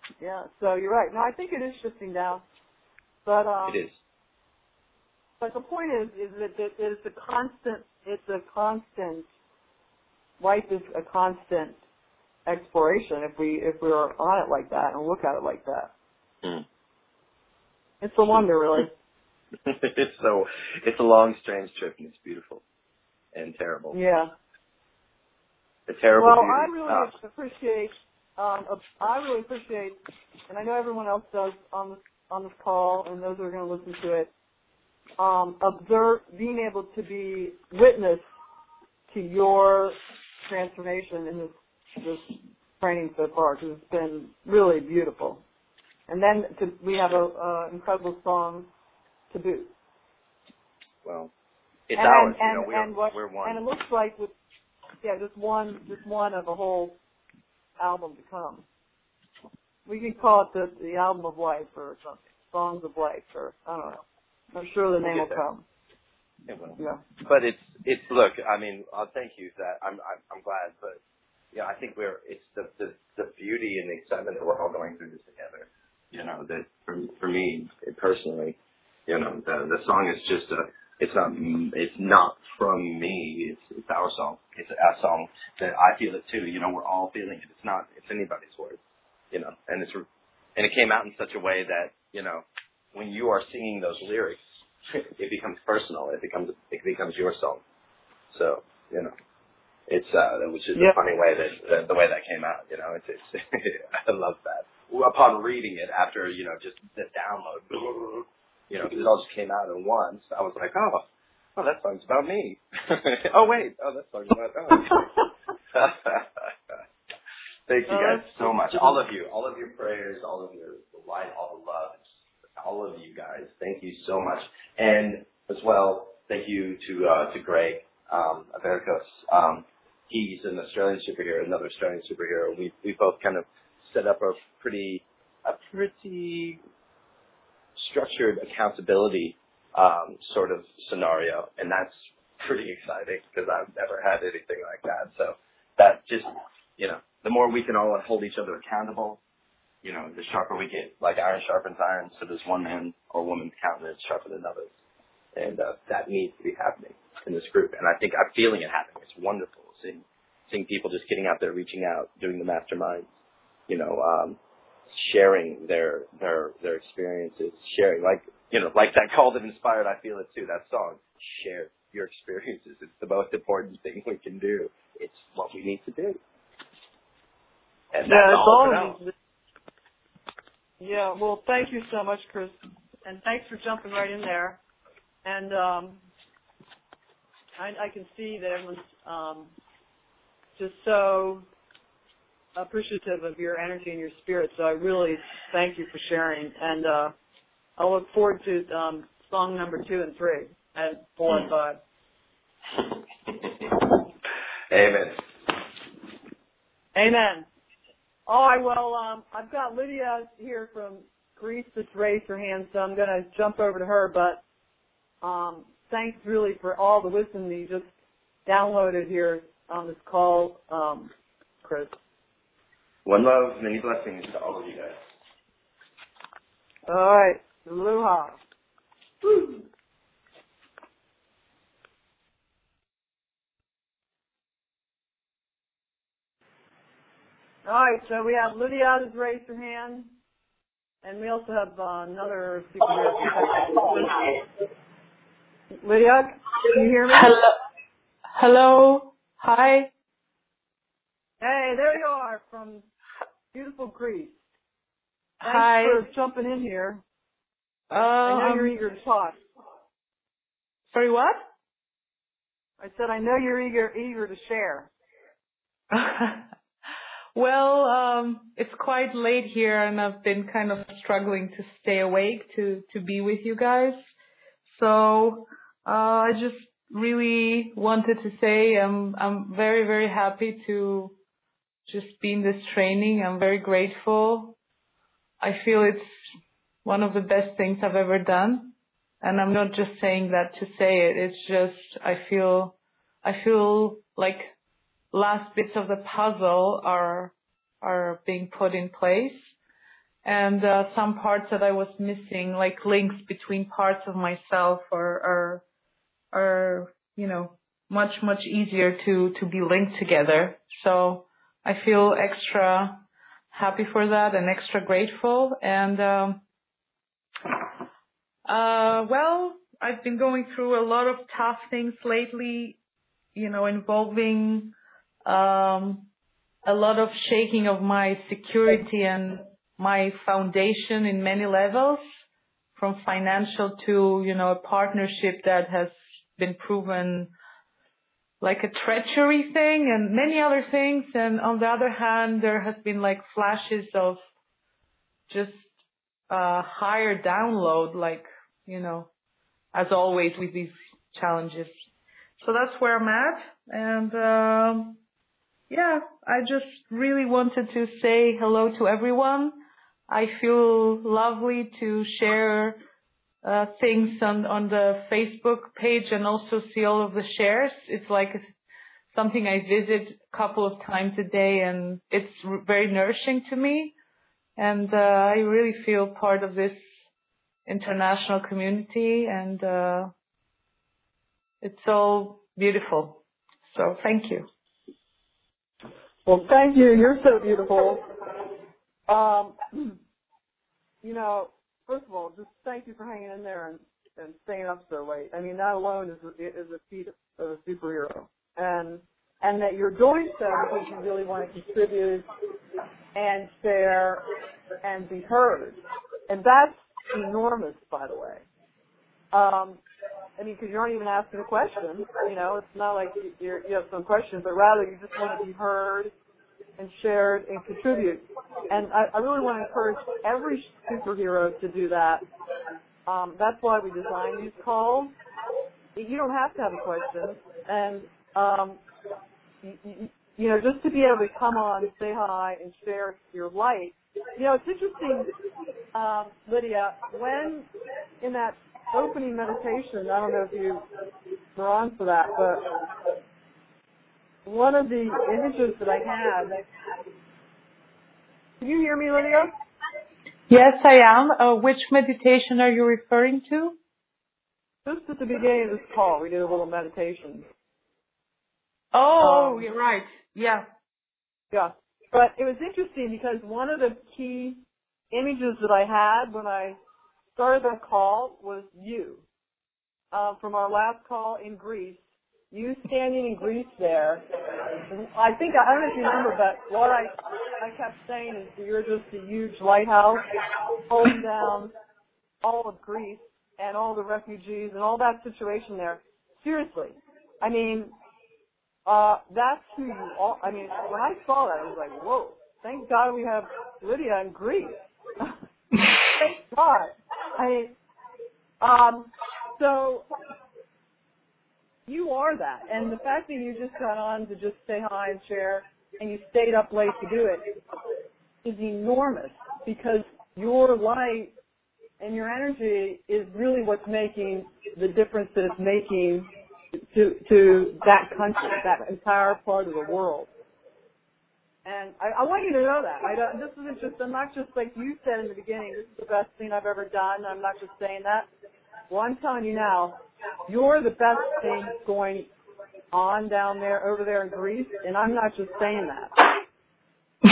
Yeah, so you're right. No, I think it is shifting down. But um, It is. But the point is, is that it is a constant. It's a constant. Life is a constant exploration. If we if we are on it like that and look at it like that, Mm. it's a wonder, really. It's so it's a long, strange trip, and it's beautiful and terrible. Yeah. A terrible Well, beauty. I really Ah. appreciate. Um, I really appreciate, and I know everyone else does on this on this call, and those who are going to listen to it. Um, observe, being able to be witness to your transformation in this this training so far, because it's been really beautiful. And then to, we have a, a incredible song to boot. Well, it's and, ours. And, you know, we're and what, we're one. And it looks like with yeah, just one just one of a whole album to come. We can call it the the album of life or something, songs of life, or I don't know. I'm sure the name We'll will come. It will. Yeah. But it's it's look. I mean, I'll thank you for that. I'm I'm, I'm glad, but yeah, I think we're it's the, the the beauty and the excitement that we're all going through this together. You know, that for for me personally, you know, the the song is just a. It's not it's not from me. It's it's our song. It's our song that I feel it too. You know, we're all feeling it. It's not it's anybody's words. You know, and it's and it came out in such a way that you know when you are singing those lyrics, it becomes personal. It becomes it becomes your song. So you know, it's uh, it was just yep. a funny way that, that the way that came out. You know, it's, it's I love that. Upon reading it after you know just the download, you know, because it all just came out at once. I was like, oh, oh, that song's about me. oh wait, oh that song's about oh. Thank you guys so much. All of you, all of your prayers, all of your light, all the love. All of you guys, thank you so much, and as well, thank you to uh, to Greg um, Avericos. Um, he's an Australian superhero, another Australian superhero. We we both kind of set up a pretty a pretty structured accountability um, sort of scenario, and that's pretty exciting because I've never had anything like that. So that just you know, the more we can all hold each other accountable. You know, the sharper we get, like iron sharpens iron, so does one man or woman's countenance sharper than others. And uh, that needs to be happening in this group. And I think I'm feeling it happening. It's wonderful seeing seeing people just getting out there, reaching out, doing the masterminds, you know, um, sharing their their their experiences, sharing like you know, like that call that inspired I Feel It Too, that song. Share your experiences. It's the most important thing we can do. It's what we need to do. And yeah, that's it's all all for now. Yeah, well, thank you so much, Chris, and thanks for jumping right in there. And um, I, I can see that everyone's um, just so appreciative of your energy and your spirit, so I really thank you for sharing. And uh, I'll look forward to um, song number two and three at four and five. Amen. Amen. All right, well, um, I've got Lydia here from Greece that's raised her hand, so I'm going to jump over to her. But um, thanks really for all the wisdom that you just downloaded here on this call, um, Chris. One love, many blessings to all of you guys. All right, aloha. Woo. All right, so we have Lydia that's raised her hand, and we also have uh, another superhero. Lydia, can you hear me? Hello. Hello. Hi. Hey, there you are from beautiful Greece. Thanks Hi. for jumping in here. Uh, I know um, you're eager to talk. Sorry, what? I said I know you're eager eager to share. Well, um, it's quite late here, and I've been kind of struggling to stay awake to to be with you guys. So uh, I just really wanted to say I'm I'm very very happy to just be in this training. I'm very grateful. I feel it's one of the best things I've ever done, and I'm not just saying that to say it. It's just I feel I feel like last bits of the puzzle are are being put in place, and uh, some parts that I was missing, like links between parts of myself, are are, are you know much much easier to to be linked together. So I feel extra happy for that and extra grateful. And um, uh, well, I've been going through a lot of tough things lately, you know, involving um, a lot of shaking of my security and my foundation in many levels, from financial to, you know, a partnership that has been proven like a treachery thing and many other things. And on the other hand, there has been like flashes of just uh, higher download, like, you know, as always with these challenges. So that's where I'm at. And um, yeah, I just really wanted to say hello to everyone. I feel lovely to share uh, things on, on the Facebook page and also see all of the shares. It's like something I visit a couple of times a day, and it's r- very nourishing to me. And uh, I really feel part of this international community, and uh, it's all beautiful. So thank you. Well, thank you. You're so beautiful. Um, you know, first of all, just thank you for hanging in there and, and staying up so late. I mean, that alone is a, is a feat of a superhero. And and that you're doing so because you really want to contribute and share and be heard. And that's enormous, by the way. Um, I mean, because you aren't even asking a question. You know, it's not like you're, you have some questions, but rather you just want to be heard and shared and contribute. And I, I really want to encourage every superhero to do that. Um, that's why we designed these calls. You don't have to have a question. And, um, you, you, you know, just to be able to come on, say hi, and share your light. You know, it's interesting, um, Lydia, when in that opening meditation, I don't know if you were on for that, but one of the images that I had, can you hear me, Lydia? Yes, I am. Uh, which meditation are you referring to? Just at the beginning of this call, we did a little meditation. Oh, um, you're right. Yeah. Yeah. But it was interesting because one of the key images that I had when I started that call was you. Uh, from our last call in Greece, you standing in Greece there. I think, I don't know if you remember, but what I, I kept saying is that you're just a huge lighthouse holding down all of Greece and all the refugees and all that situation there. Seriously. I mean, uh, that's who you are. I mean, when I saw that, I was like, whoa, thank God we have Lydia in Greece. Thank God. I mean, um, so you are that. And the fact that you just got on to just say hi and share, and you stayed up late to do it, is enormous, because your light and your energy is really what's making the difference that it's making to to that country, that entire part of the world. And I, I want you to know that. I don't, this isn't just, I'm not just like you said in the beginning, this is the best thing I've ever done. I'm not just saying that. Well, I'm telling you now, you're the best thing going on down there, over there in Greece, and I'm not just saying that.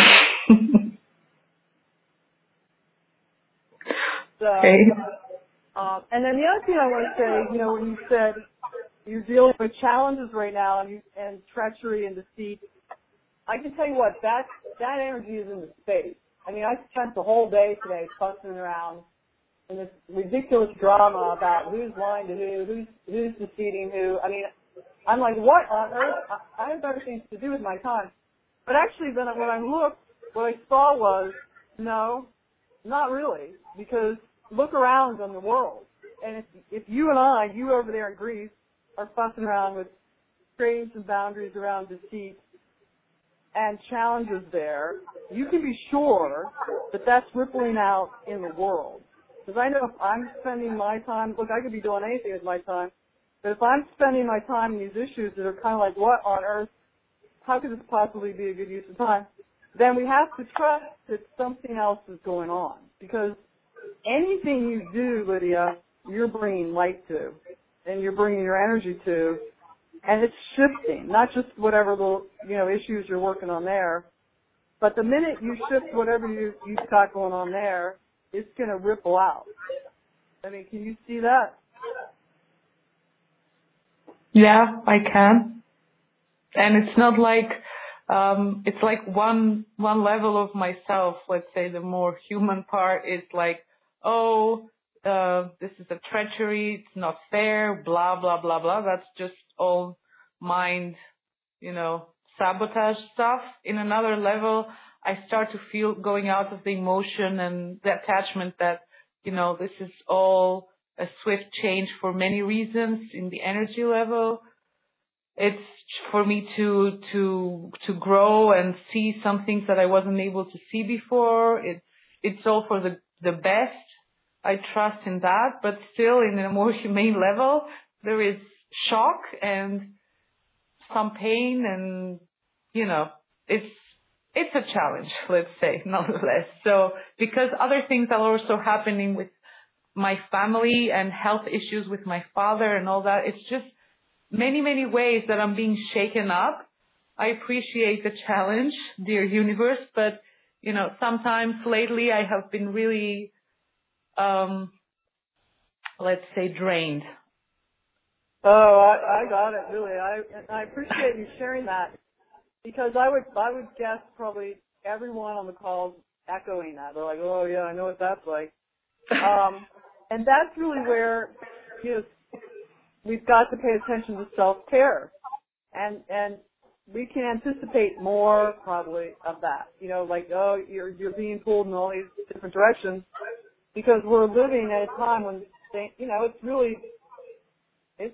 So, Okay. um, and then the other thing I want to say, you know, when you said you're dealing with challenges right now and, you, and treachery and deceit, I can tell you what, that that energy is in the space. I mean, I spent the whole day today fussing around in this ridiculous drama about who's lying to who, who's who's deceiving who. I mean, I'm like, what on earth? I, I have better things to do with my time. But actually, then when I looked, what I saw was, no, not really, because look around on the world. And if, if you and I, you over there in Greece, are fussing around with creating some boundaries around deceit and challenges there, you can be sure that that's rippling out in the world. Because I know if I'm spending my time, look, I could be doing anything with my time, but if I'm spending my time in these issues that are kind of like, what on earth, how could this possibly be a good use of time? then we have to trust that something else is going on. Because anything you do, Lydia, you're bringing light to, and you're bringing your energy to, and it's shifting, not just whatever little, you know, issues you're working on there, but the minute you shift whatever you, you've got going on there, it's going to ripple out. I mean, can you see that? Yeah, I can. And it's not like, um, it's like one, one level of myself, let's say the more human part is like, oh, uh, this is a treachery, it's not fair, blah, blah, blah, blah. That's just all mind, you know, sabotage stuff. In another level, I start to feel going out of the emotion and the attachment that, you know, this is all a swift change for many reasons in the energy level. It's for me to, to, to grow and see some things that I wasn't able to see before. It's, it's all for the, the best. I trust in that, but still in a more humane level, there is shock and some pain and, you know, it's, it's a challenge, let's say, nonetheless. So, because other things are also happening with my family and health issues with my father and all that, it's just many, many ways that I'm being shaken up. I appreciate the challenge, dear universe, but, you know, sometimes lately I have been really, um, let's say, drained. Oh, I, I got it, really. I, I appreciate you sharing that. Because I would, I would guess probably everyone on the call is echoing that. They're like, oh yeah, I know what that's like. Um, and that's really where, you know, we've got to pay attention to self-care. And, and we can anticipate more probably of that. You know, like, oh, you're, you're being pulled in all these different directions because we're living at a time when, they, you know, it's really, it's,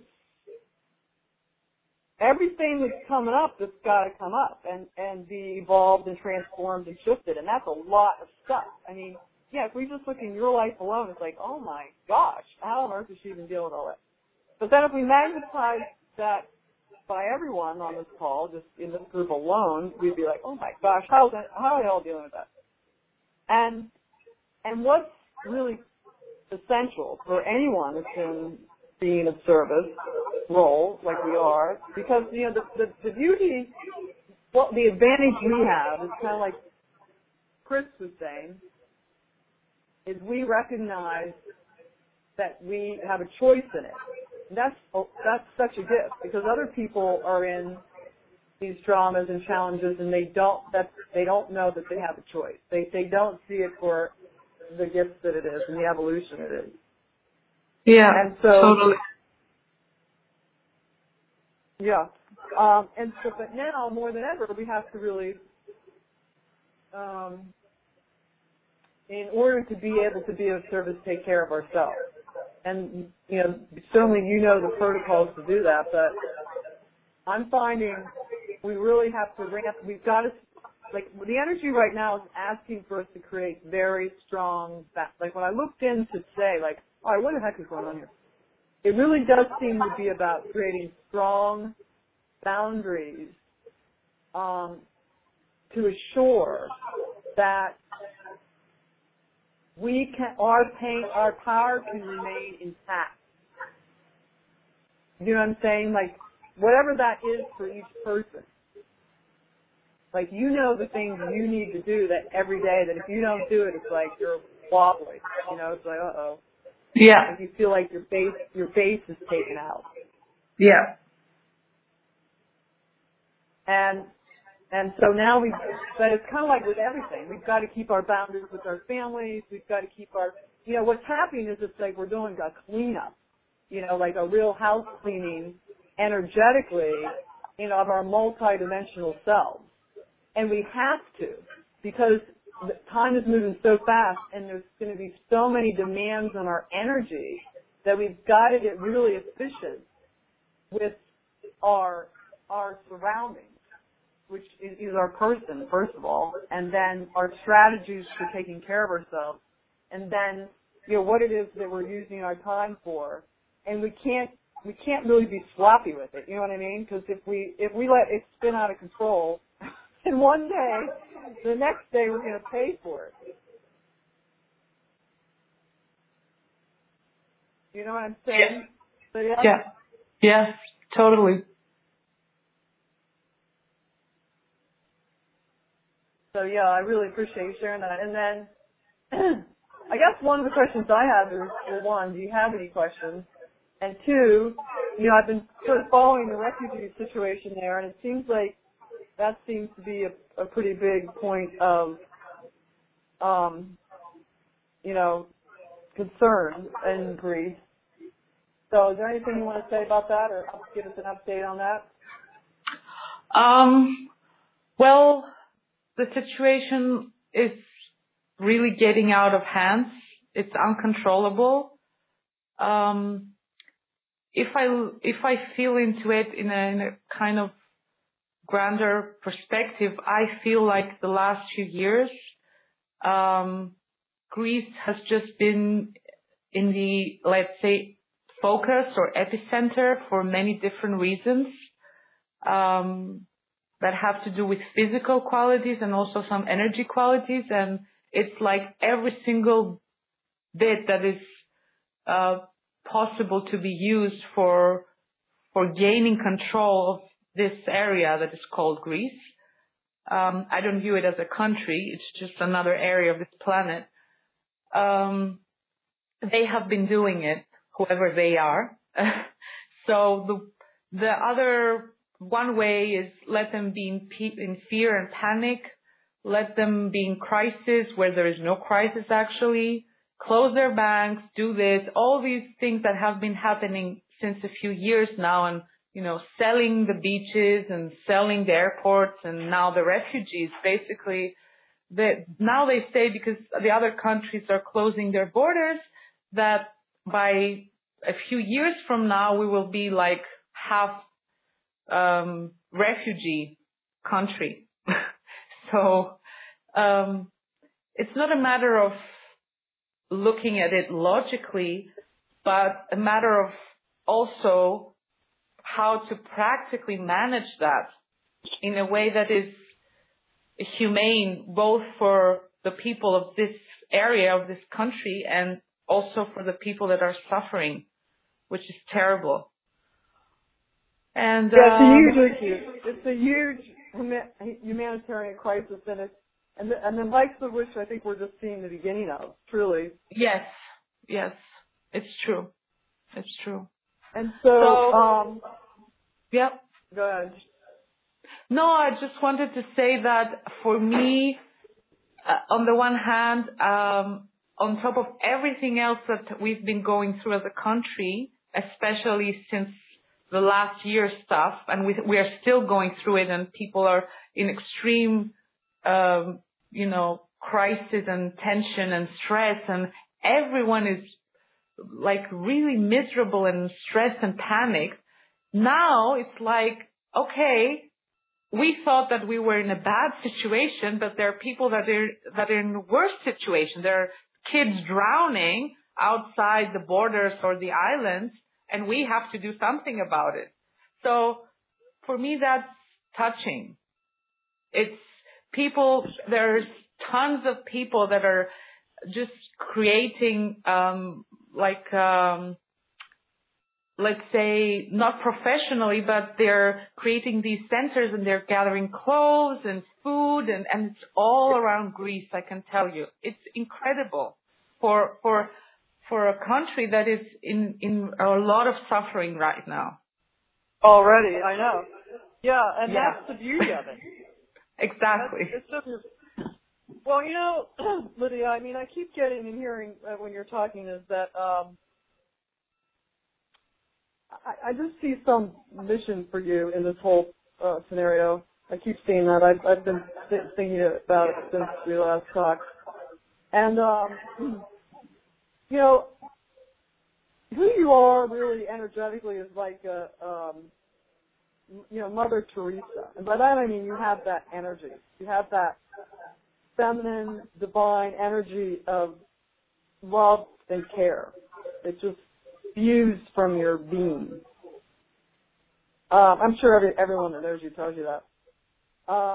everything that's coming up that's got to come up and, and be evolved and transformed and shifted, and that's a lot of stuff. I mean, yeah, if we just look in your life alone, it's like, oh my gosh, how on earth does she even deal with all that? But then if we magnetize that by everyone on this call, just in this group alone, we'd be like, oh my gosh, how, that, how are they all dealing with that? And, and what's really essential for anyone that's in being of service role like we are, because, you know, the, the, the beauty, well, the advantage we have is kind of like Chris was saying, is we recognize that we have a choice in it. And that's, that's such a gift because other people are in these dramas and challenges and they don't, that's, they don't know that they have a choice. They, they don't see it for the gifts that it is and the evolution it is. Yeah, and so, totally. Yeah. Um, and so, but now more than ever, we have to really, um, in order to be able to be of service, take care of ourselves. And, you know, certainly you know the protocols to do that, but I'm finding we really have to ramp, we've got to, like, the energy right now is asking for us to create very strong, like when I looked in to say, like, all right, what the heck is going on here? It really does seem to be about creating strong boundaries um, to assure that we can, our pain, our power can remain intact. You know what I'm saying? Like, whatever that is for each person. Like, you know the things you need to do that every day that if you don't do it, it's like you're wobbly. You know, it's like, uh-oh. Yeah. Like you feel like your base, your base is taken out. Yeah. And, and so now we, but it's kind of like with everything. We've got to keep our boundaries with our families. We've got to keep our, you know, what's happening is it's like we're doing a cleanup, you know, like a real house cleaning energetically, you know, of our multidimensional selves. And we have to, because time is moving so fast and there's going to be so many demands on our energy that we've got to get really efficient with our, our surroundings, which is, is our person, first of all, and then our strategies for taking care of ourselves, and then, you know, what it is that we're using our time for. And we can't, we can't really be sloppy with it, you know what I mean? Because if we, if we let it spin out of control, and one day the next day we're going to pay for it. You know what I'm saying? Yeah. So, yeah. Yeah. Yes, totally. So yeah, I really appreciate you sharing that. And then, I guess one of the questions I have is, well, one, do you have any questions? And two, you know, I've been sort of following the refugee situation there, and it seems like that seems to be a, a pretty big point of, um, you know, concern in Greece. So is there anything you want to say about that, or give us an update on that? Um, well, the situation is really getting out of hand. It's uncontrollable. Um, if I if I feel into it in a, in a kind of grander perspective, I feel like the last few years, um, Greece has just been in the, let's say, focus or epicenter for many different reasons um, that have to do with physical qualities and also some energy qualities. And it's like every single bit that is uh, possible to be used for for gaining control of this area that is called Greece. Um, I don't view it as a country. It's just another area of this planet. Um, they have been doing it, whoever they are. So the the other one way is let them be in, pe- in fear and panic. Let them be in crisis where there is no crisis actually. Close their banks, do this, all these things that have been happening since a few years now, and, you know, selling the beaches and selling the airports and now the refugees, basically. The, now they say because the other countries are closing their borders that by a few years from now we will be like half um, refugee country. So um, it's not a matter of looking at it logically, but a matter of also how to practically manage that in a way that is humane, both for the people of this area, of this country, and also for the people that are suffering, which is terrible. And yeah, um, it's a huge issue. It's a huge humanitarian crisis, and it's and the, and the likes of which I think we're just seeing the beginning of. Truly. yes, yes, it's true. It's true. And so, So, um, yeah. go ahead. No, I just wanted to say that for me, uh, on the one hand, um, on top of everything else that we've been going through as a country, especially since the last year stuff, and we, we are still going through it, and people are in extreme, um, you know, crisis and tension and stress, and everyone is like really miserable and stressed and panicked. Now it's like, okay, we thought that we were in a bad situation, but there are people that are that are in a worse situation. There are kids drowning outside the borders or the islands, and we have to do something about it. So for me, that's touching. It's people, there's tons of people that are just creating, um, like, um, let's say, not professionally, but they're creating these centers and they're gathering clothes and food, and, and it's all around Greece, I can tell you. It's incredible for, for, for a country that is in, in a lot of suffering right now. Already, I know. Yeah, and Yeah. that's the beauty of it. Exactly. That's, it's just, well, you know, Lydia, I mean, I keep getting and hearing uh, when you're talking is that um, I, I just see some mission for you in this whole uh, scenario. I keep seeing that. I've, I've been th- thinking about it since we last talked. And, um, you know, who you are really energetically is like a, um, you know, Mother Teresa. And by that I mean you have that energy. You have that feminine, divine energy of love and care. It just spews from your being. Um, I'm sure every, everyone that knows you tells you that. Um,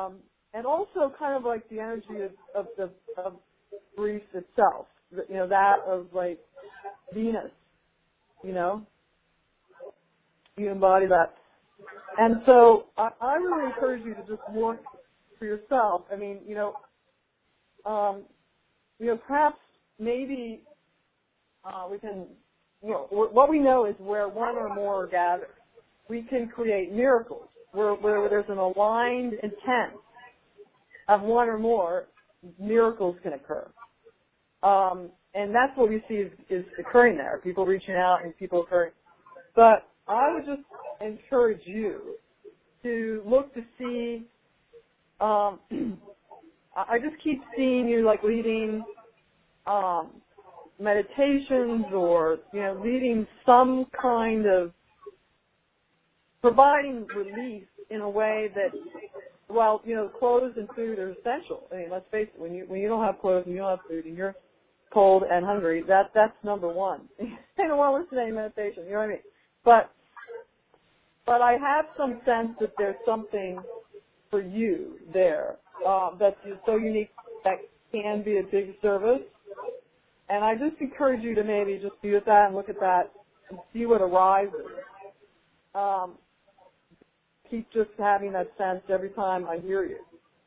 and also kind of like the energy of, of the of Greece itself, you know, that of like Venus, you know, you embody that. And so I, I really encourage you to just work for yourself. I mean, you know, um, you know, perhaps maybe uh, we can, you know, what we know is where one or more are gathered, we can create miracles. Where, where there's an aligned intent of one or more, miracles can occur. Um, and that's what we see is, is occurring there, people reaching out and people occurring. But I would just encourage you to look to see, um, I just keep seeing you like leading um, meditations or, you know, leading some kind of providing relief in a way that, well, you know, clothes and food are essential. I mean, let's face it, when you when you don't have clothes and you don't have food and you're cold and hungry, that that's number one. I don't want to listen to any meditation, you know what I mean? But but I have some sense that there's something for you there uh, that's so unique that can be a big service. And I just encourage you to maybe just be with that and look at that and see what arises. Um, keep just having that sense every time I hear you.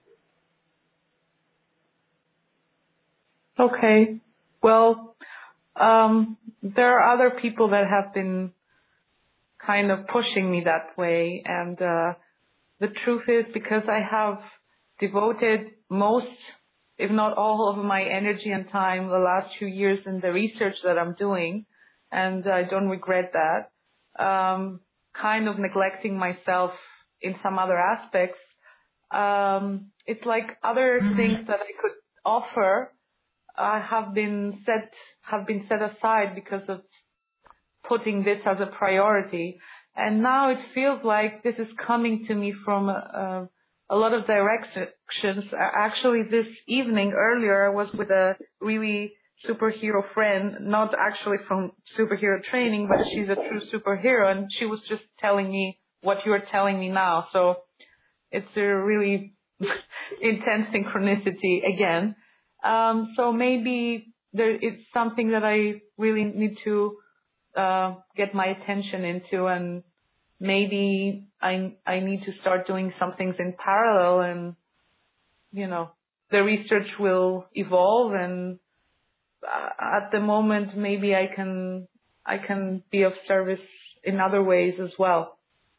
Okay. Well, um, there are other people that have been kind of pushing me that way. And uh, the truth is, because I have devoted most, if not all, of my energy and time the last few years in the research that I'm doing, and I don't regret that, um, kind of neglecting myself in some other aspects. Um, it's like other things that I could offer uh, have been set have been set aside because of putting this as a priority. And now it feels like this is coming to me from a, a lot of directions. Actually, this evening earlier, I was with a really superhero friend, not actually from superhero training, but she's a true superhero, and she was just telling me what you're telling me now. So it's a really intense synchronicity again. Um, so maybe there, it's something that I really need to uh, get my attention into, and maybe I I need to start doing some things in parallel, and you know, the research will evolve, and uh, at the moment maybe I can I can be of service in other ways as well.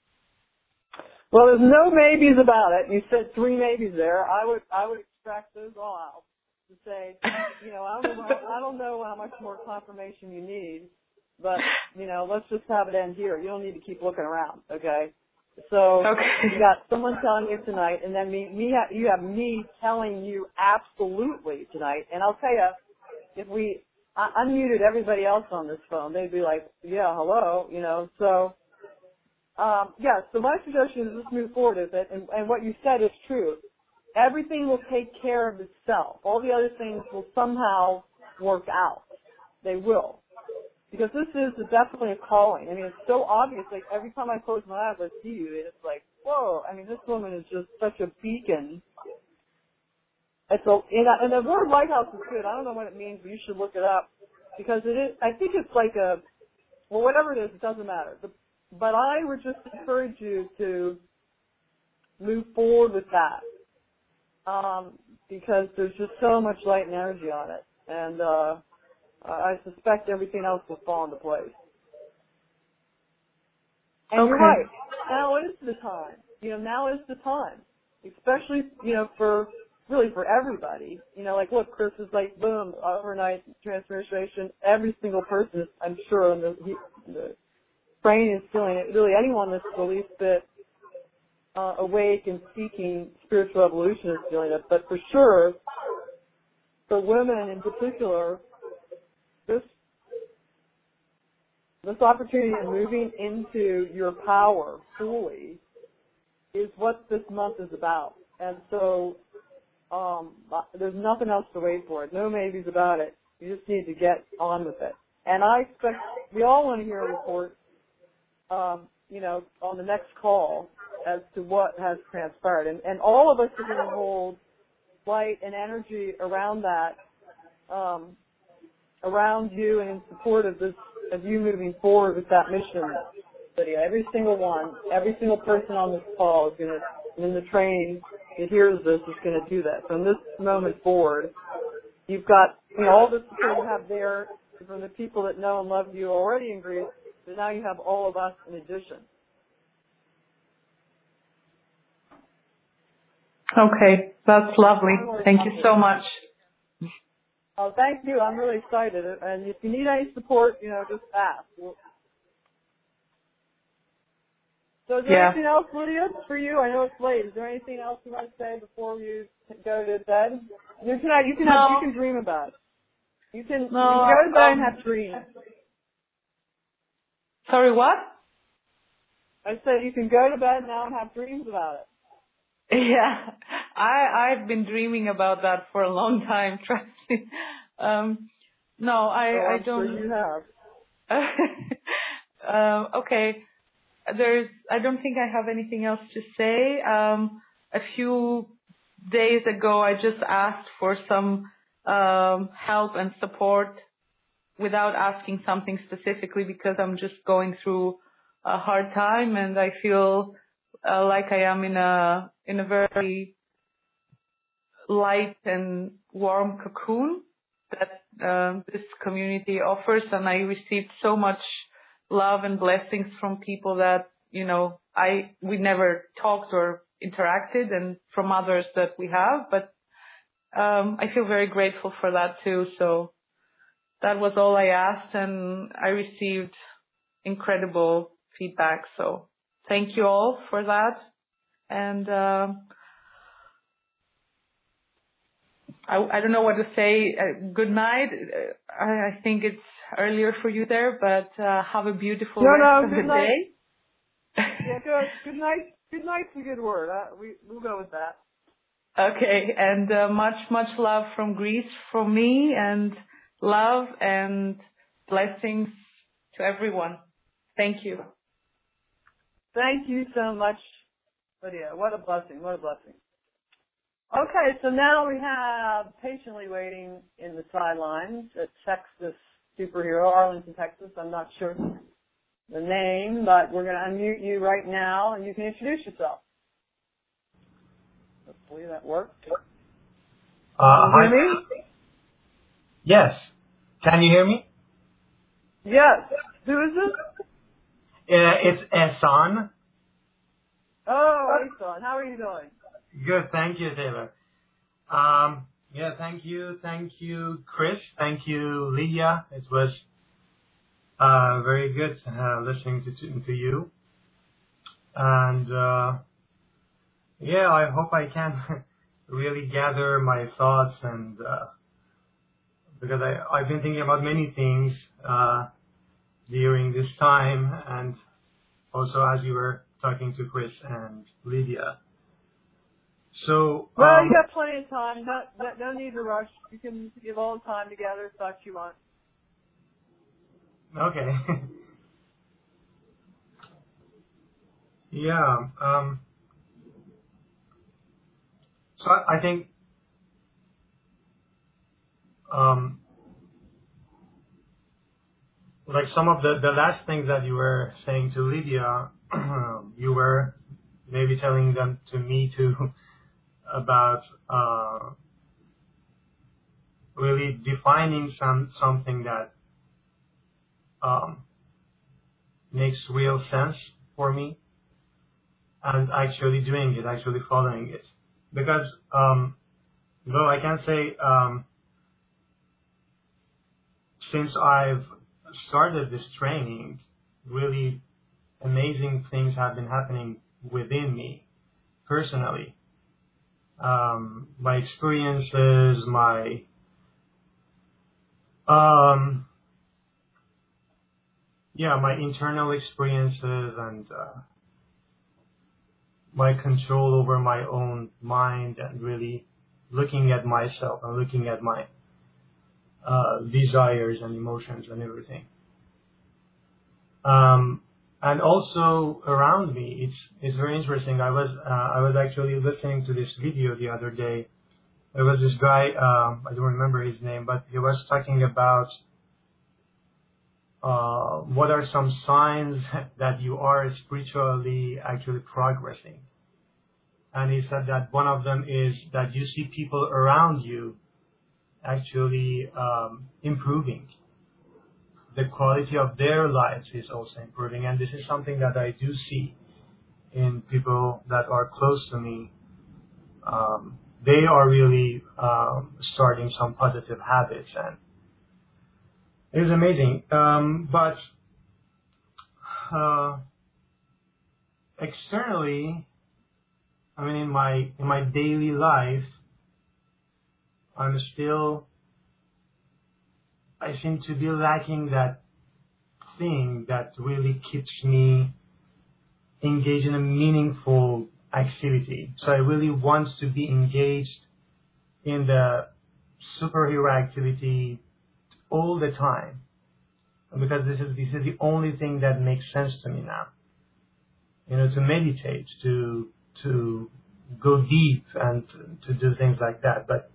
Well, there's no maybes about it. You said three maybes there. I would I would extract those all out and say, you know, I don't know, I don't know how much more confirmation you need, but you know, let's just have it end here. You don't need to keep looking around, okay? So okay. You got someone telling you tonight, and then me, me, you have me telling you absolutely tonight. And I'll tell you, if we I unmuted everybody else on this phone, they'd be like, yeah, hello, you know. So um, yeah. So my suggestion is just move forward with it, and, and what you said is true. Everything will take care of itself. All the other things will somehow work out. They will. Because this is definitely a calling. I mean, it's so obvious. Like, every time I close my eyes, I see you. It's like, whoa. I mean, this woman is just such a beacon. It's a, and, and the word lighthouse is good. I don't know what it means, but you should look it up. Because it is, I think it's like a, well, whatever it is, it doesn't matter. But, but I would just encourage you to move forward with that. Um, because there's just so much light and energy on it. And, uh, I suspect everything else will fall into place. And okay. You're right. Now is the time. You know, now is the time. Especially, you know, for, really for everybody. You know, like, look, Chris is like, boom, overnight transformation. Every single person, I'm sure, in the, the brain is feeling it. Really, anyone that's the least bit uh, awake and seeking spiritual evolution is feeling it. But for sure, for women in particular, This this opportunity of moving into your power fully is what this month is about. And so um, there's nothing else to wait for. No maybes about it. You just need to get on with it. And I expect we all want to hear a report, um, you know, on the next call. as to what has transpired. And, and all of us are going to hold light and energy around that, um, around you and in support of this, of you moving forward with that mission, Lydia. Every single one, every single person on this call is going to, in the training that hears this, is going to do that. From this moment forward, you've got, you know, all the support you have there from the people that know and love you already in Greece, but now you have all of us in addition. Okay, that's lovely. Thank you so much. Oh, thank you. I'm really excited. And if you need any support, you know, just ask. So is there Yeah. anything else, Lydia, for you? I know it's late. Is there anything else you want to say before you go to bed? You can, you can, no. have, you can dream about it. You can, no, you can go to bed um, and have dreams. Sorry, what? I said you can go to bed now and have dreams about it. Yeah, I I've been dreaming about that for a long time. Trust me. Um, no, I Oh, I I'm don't. sure you have. uh, okay, there's. I don't think I have anything else to say. Um, a few days ago, I just asked for some um, help and support without asking something specifically because I'm just going through a hard time and I feel uh, like I am in a in a very light and warm cocoon that uh, this community offers, and I received so much love and blessings from people that, you know, I we never talked or interacted, and from others that we have, but um, I feel very grateful for that too. So that was all I asked, and I received incredible feedback. So thank you all for that. And uh, I, I don't know what to say. Uh, good night. Uh, I, I think it's earlier for you there, but uh, have a beautiful No, rest no, of good the night. day. Yeah, good. Good night. Good night's a good word. Uh, we, we'll go with that. Okay, and uh, much, much love from Greece from me, and love and blessings to everyone. Thank you. Thank you so much, Lydia. What a blessing. What a blessing. Okay, so now we have patiently waiting in the sidelines a Texas superhero, Arlington, Texas. I'm not sure the name, but we're going to unmute you right now, and you can introduce yourself. Hopefully that works. Uh, Can you hear me? Yes. Can you hear me? Yes. Who is this? Uh, it's Ehsan. Oh, Ehsan. How are you doing? Good. Thank you, Taylor. Um, yeah, thank you. Thank you, Chris. Thank you, Lydia. It was uh, very good uh, listening to, to, to you. And uh, yeah, I hope I can really gather my thoughts, and uh, because I, I've been thinking about many things uh, during this time, and also as you were talking to Chris and Lydia. So, well, um, you got plenty of time. No, no, no need to rush. You can give all the time together as much you want. okay. yeah. Um, so I, I think um, like some of the, the last things that you were saying to Lydia, you were maybe telling them to me too about uh, really defining some something that um, makes real sense for me, and actually doing it, actually following it. Because um, though I can say um, since I've started this training, really amazing things have been happening within me personally. Um, my experiences, my um, yeah, my internal experiences, and uh, my control over my own mind, and really looking at myself and looking at my uh, desires and emotions and everything. Um, And also around me, it's it's very interesting. I was uh, I was actually listening to this video the other day. There was this guy, um, I don't remember his name, but he was talking about uh, what are some signs that you are spiritually actually progressing. And he said that one of them is that you see people around you actually um, improving. The quality of their lives is also improving. And this is something that I do see in people that are close to me. Um, they are really um, starting some positive habits, and it's amazing. Um, but uh, externally, I mean, in my in my daily life, I'm still, I seem to be lacking that thing that really keeps me engaged in a meaningful activity. So I really want to be engaged in the superhero activity all the time, because this is this is the only thing that makes sense to me now. You know, to meditate, to to go deep, and to do things like that. But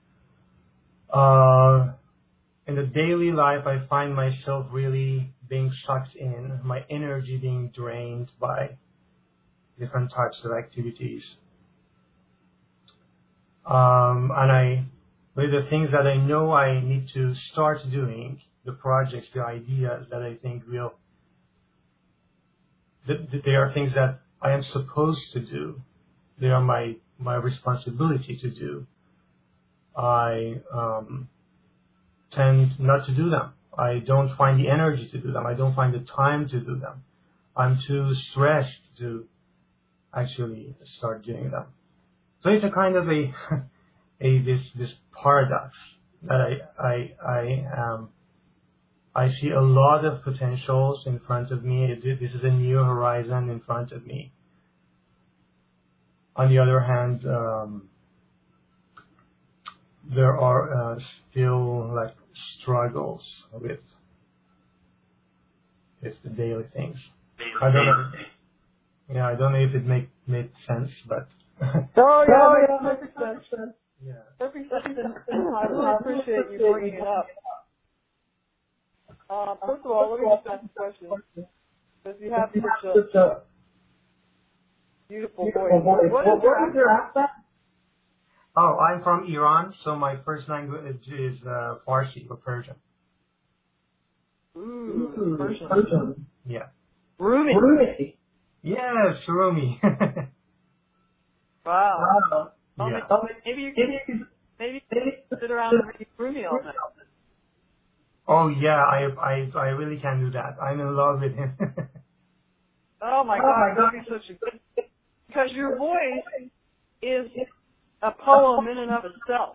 uh, in the daily life, I find myself really being sucked in, my energy being drained by different types of activities. Um, and I, with the things that I know I need to start doing, the projects, the ideas that I think will, that, that they are things that I am supposed to do. They are my, my responsibility to do. I um, tend not to do them. I don't find the energy to do them. I don't find the time to do them. I'm too stressed to actually start doing them. So it's a kind of a, a this this paradox that I I I um I see a lot of potentials in front of me. This is a new horizon in front of me. On the other hand, um, there are uh, still like struggles with with the daily things. I don't know. Yeah, I don't know if it make made sense, but. Oh yeah, it makes perfect sense. Yeah. Perfect sense. I really appreciate you bringing it up. Uh, first of all, let me just ask a question. Because you have such a beautiful voice. What is your accent? Oh, I'm from Iran, so my first language is uh, Farsi or Persian. Ooh, Persian. Yeah. Rumi. Rumi. Yes, Rumi. Wow. Wow. Well, Yeah. maybe you can maybe you can sit around and read Rumi all night. Oh yeah, I I I really can do that. I'm in love with him. Oh my God, that'd be such a good, because your voice is a poem in and of itself.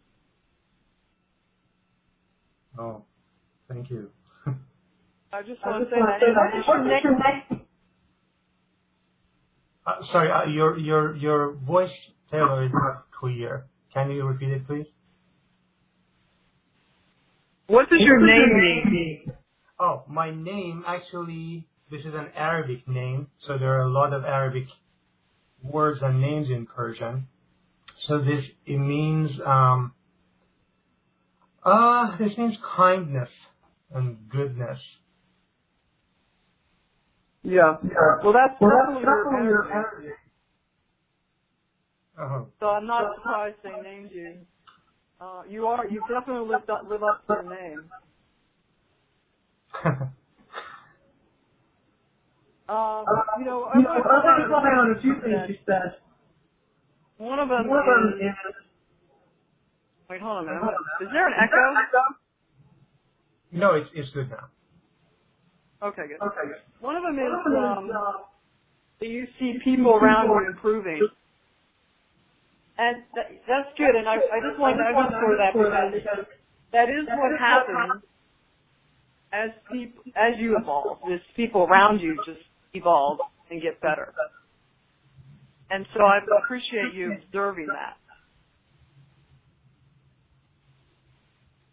Oh, thank you. I just want to say that. What's your name? Uh, sorry, uh, your your your voice, Taylor, is not clear. Can you repeat it, please? What does your name mean? Oh, my name, actually, this is an Arabic name, so there are a lot of Arabic words and names in Persian. So this, it means, um, uh, this means kindness and goodness. Yeah. Well, that's well, definitely your energy. Uh-huh. So I'm not surprised they named you. Uh, you are, you definitely live up, live up to your name. Um, you know, I want to comment on a few things you said. One of them is, wait, hold on a minute. Is there an echo? No, it's it's good now. Okay, good. Okay, good. One of them is um, that you see people around you improving. And that, that's good, and I, I just wanted to underscore that because that is what happens as people, as you evolve. Is people around you just evolve and get better. And so I appreciate you observing that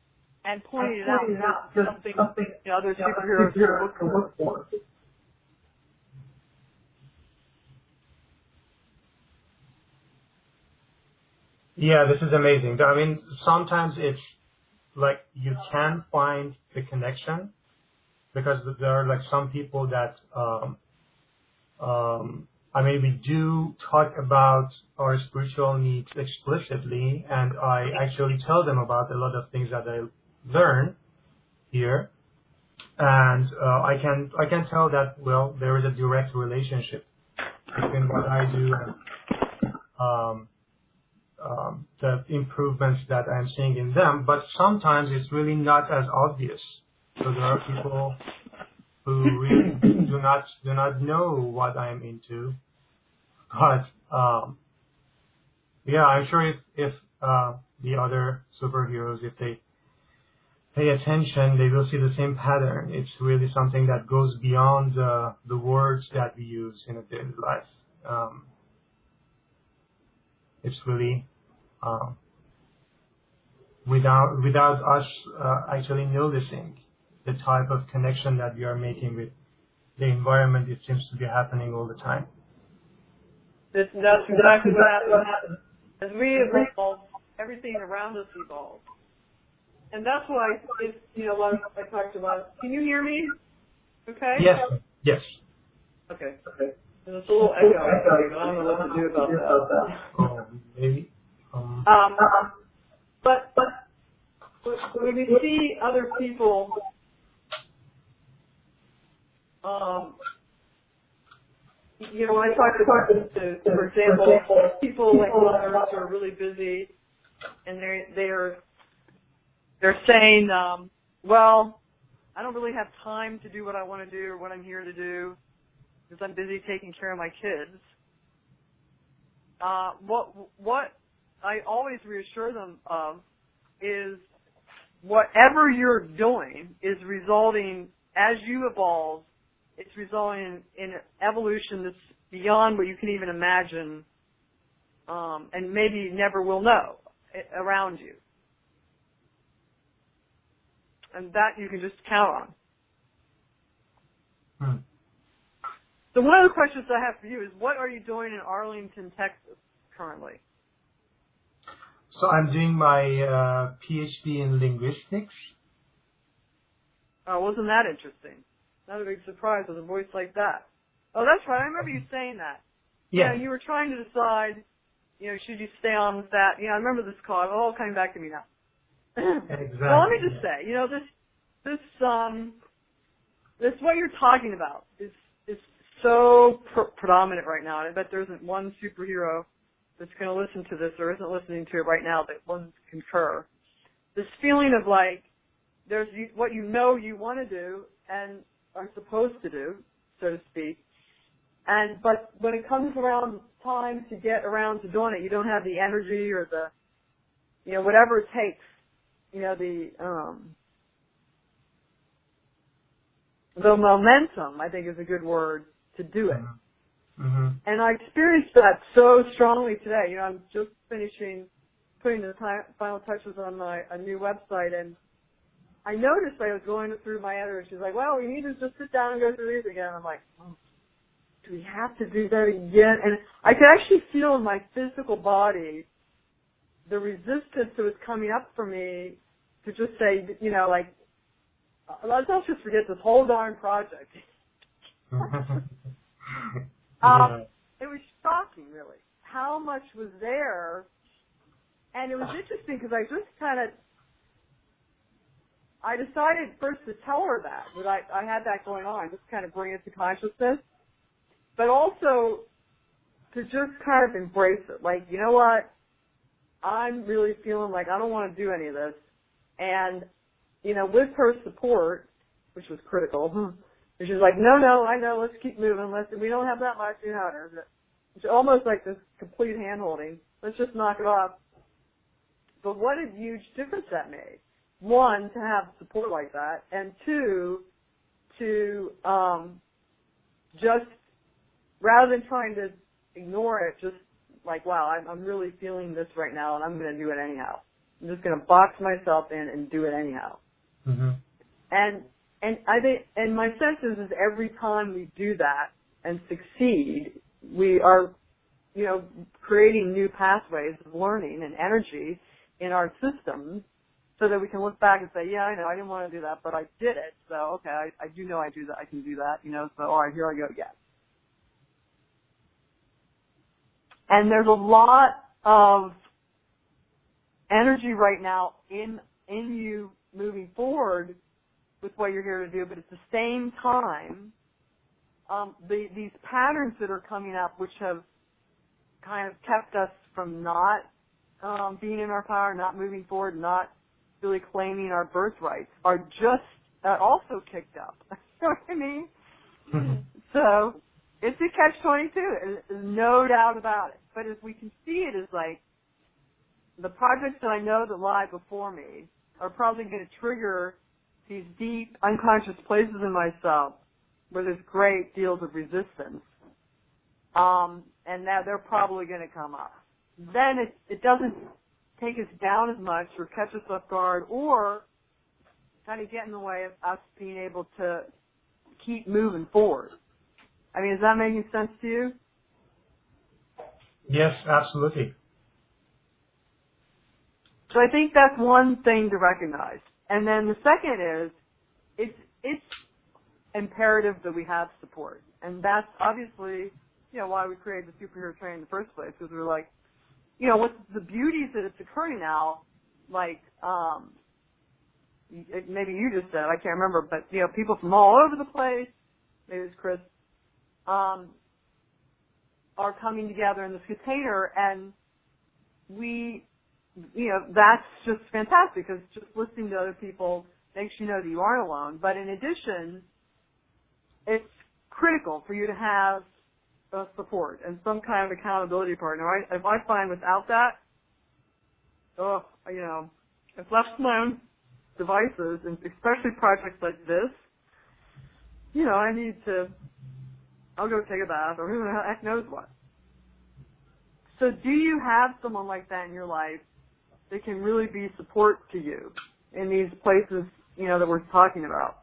and pointing it out as something, you know, other superheroes can look for. Yeah, this is amazing. I mean, sometimes it's like you can find the connection because there are like some people that, um, um, I mean, we do talk about our spiritual needs explicitly, and I actually tell them about a lot of things that I learn here, and uh, I can I can tell that, well, there is a direct relationship between what I do and um, um, the improvements that I'm seeing in them. But sometimes it's really not as obvious. So there are people who really do not do not know what I'm into. But um, yeah, I'm sure if if uh, the other superheroes, if they pay attention, they will see the same pattern. It's really something that goes beyond uh, the words that we use in a daily life. Um, it's really um, without without us uh, actually noticing the type of connection that we are making with the environment. It seems to be happening all the time. That's, that's exactly what happens. As we evolve, everything around us evolves. And that's why, it's, you know, what I talked about. Can you hear me? Okay? Yes. Yes. Okay. Okay. There's a little echo. I don't know what to do about that. Oh, maybe. Um, Um, but, but when we see other people, um, you know, when I talk to, to, for example, people like mothers who are really busy, and they're they're they're saying, um, well, I don't really have time to do what I want to do or what I'm here to do because I'm busy taking care of my kids. Uh, what what I always reassure them of is whatever you're doing is resulting as you evolve. It's resulting in, in an evolution that's beyond what you can even imagine, um, and maybe never will know around you. And that you can just count on. hmm. So one of the questions I have for you is, what are you doing in Arlington, Texas, currently? So I'm doing my uh, PhD in linguistics. Oh, wasn't that interesting? Not a big surprise with a voice like that. Oh, that's right. I remember you saying that. Yeah. You know, you were trying to decide, you know, should you stay on with that? You know, I remember this call. It's all coming back to me now. Exactly. Well, let me just say, you know, this, this, um, this what you're talking about is is so pr- predominant right now. And I bet there isn't one superhero that's going to listen to this or isn't listening to it right now that wouldn't concur. This feeling of like, there's what you know you want to do and are supposed to do, so to speak. And but when it comes around time to get around to doing it, you don't have the energy or the, you know, whatever it takes. You know, the um, the momentum, I think, is a good word to do it. Mm-hmm. And I experienced that so strongly today. You know, I'm just finishing putting the t- final touches on my a new website, and I noticed I was going through my editor. She's like, well, we need to just sit down and go through these again. I'm like, oh, do we have to do that again? And I could actually feel in my physical body the resistance that was coming up for me to just say, you know, like, let's just forget this whole darn project. yeah. um, it was shocking, really, how much was there. And it was interesting because I just kind of, I decided first to tell her that, that I, I had that going on, just kind of bring it to consciousness, but also to just kind of embrace it. Like, you know what? I'm really feeling like I don't want to do any of this. And, you know, with her support, which was critical, she's like, no, no, I know, let's keep moving. Let's, we don't have that much, you know, it's almost like this complete hand-holding. Let's just knock it off. But what a huge difference that made. One, to have support like that, and two, to um, just, rather than trying to ignore it, just like, wow, I'm, I'm really feeling this right now, and I'm going to do it anyhow. I'm just going to box myself in and do it anyhow. Mm-hmm. And and I think, and my sense is, is every time we do that and succeed, we are you know, creating new pathways of learning and energy in our systems so that we can look back and say, yeah, I know, I didn't want to do that, but I did it. So, okay, I, I do know I do that. I can do that, you know, so all right, here I go again. And there's a lot of energy right now in in you moving forward with what you're here to do, but at the same time, um, the, these patterns that are coming up, which have kind of kept us from not um, being in our power, not moving forward, not really claiming our birthrights, are just uh, also kicked up. You know what I mean? So it's a catch twenty-two. There's no doubt about it. But as we can see it as like the projects that I know that lie before me are probably going to trigger these deep unconscious places in myself where there's great deals of resistance. Um, and now they're probably going to come up. Then it, it doesn't take us down as much or catch us off guard or kind of get in the way of us being able to keep moving forward. I mean, is that making sense to you? Yes, absolutely. So I think that's one thing to recognize. And then the second is, it's, it's imperative that we have support. And that's obviously, you know, why we created the superhero training in the first place, because we were like, you know, what's the beauty is that it's occurring now, like, um, maybe you just said, I can't remember, but, you know, people from all over the place, maybe it's Chris, um, are coming together in this container, and we, you know, that's just fantastic, because just listening to other people makes you know that you aren't alone. But in addition, it's critical for you to have uh, support and some kind of accountability partner. I, if I find without that, oh, you know, if left to my own devices, and especially projects like this, you know, I need to, I'll go take a bath or who the heck knows what. So do you have someone like that in your life that can really be support to you in these places, you know, that we're talking about?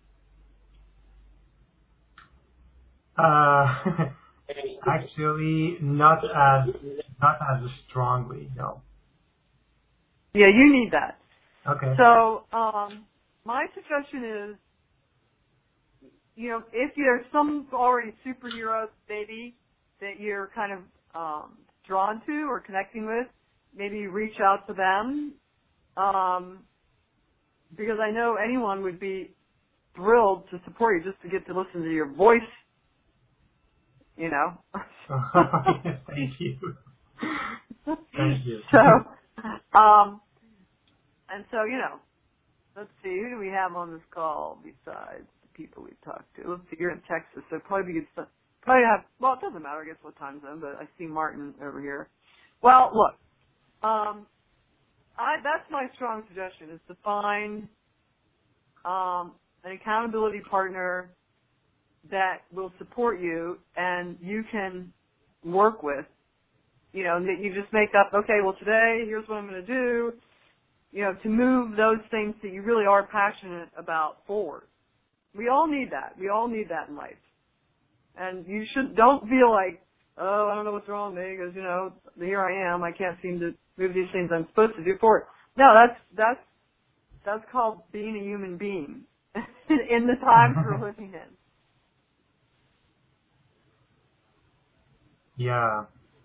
Uh, actually, not as not as strongly, no. Yeah, you need that. Okay. So um, my suggestion is, you know, if there's some already superheroes, maybe, that you're kind of um, drawn to or connecting with, maybe reach out to them, um, because I know anyone would be thrilled to support you just to get to listen to your voice, you know. Thank you. Thank you. So, um, and so, you know, let's see, who do we have on this call besides the people we've talked to? Let's see, you're in Texas, so probably be good. Probably have, well, it doesn't matter, I guess, what time zone, but I see Martin over here. Well, look, um, I, that's my strong suggestion, is to find um, an accountability partner that will support you and you can work with. You know, that you just make up, okay, well, today, here's what I'm going to do, you know, to move those things that you really are passionate about forward. We all need that. We all need that in life. And you should, don't feel like, oh, I don't know what's wrong with me because, you know, here I am. I can't seem to move these things I'm supposed to do forward. No, that's, that's, that's called being a human being in the times we're living in. Yeah.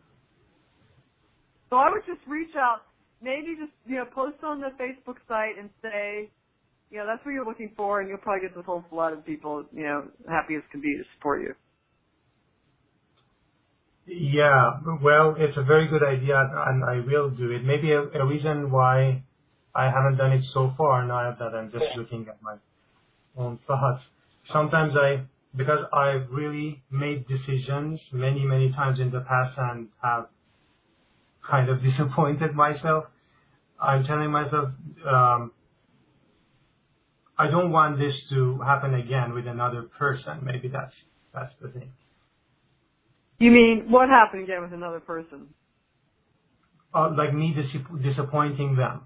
So I would just reach out, maybe just, you know, post on the Facebook site and say, you know, that's what you're looking for, and you'll probably get this whole flood of people, you know, happy as can be to support you. Yeah, well, it's a very good idea, and I will do it. Maybe a, a reason why I haven't done it so far, now that I'm just looking at my own thoughts. Sometimes I, because I've really made decisions many, many times in the past and have kind of disappointed myself, I'm telling myself, um, I don't want this to happen again with another person. Maybe that's that's the thing. You mean, what happened again with another person? Uh, like me dis- disappointing them.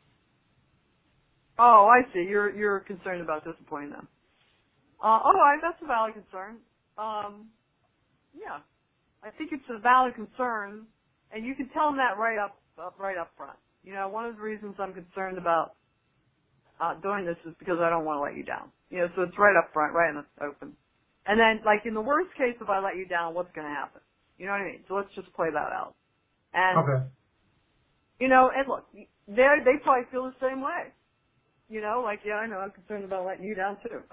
Oh, I see. You're you're concerned about disappointing them. Uh, all right, that's a valid concern. Um, yeah. I think it's a valid concern, and you can tell them that right up, up right up front. You know, one of the reasons I'm concerned about uh, doing this is because I don't want to let you down. You know, so it's right up front, right in the open. And then, like, in the worst case, if I let you down, what's going to happen? You know what I mean? So let's just play that out. And, okay. you know, and look, they they probably feel the same way. You know, like, yeah, I know, I'm concerned about letting you down, too.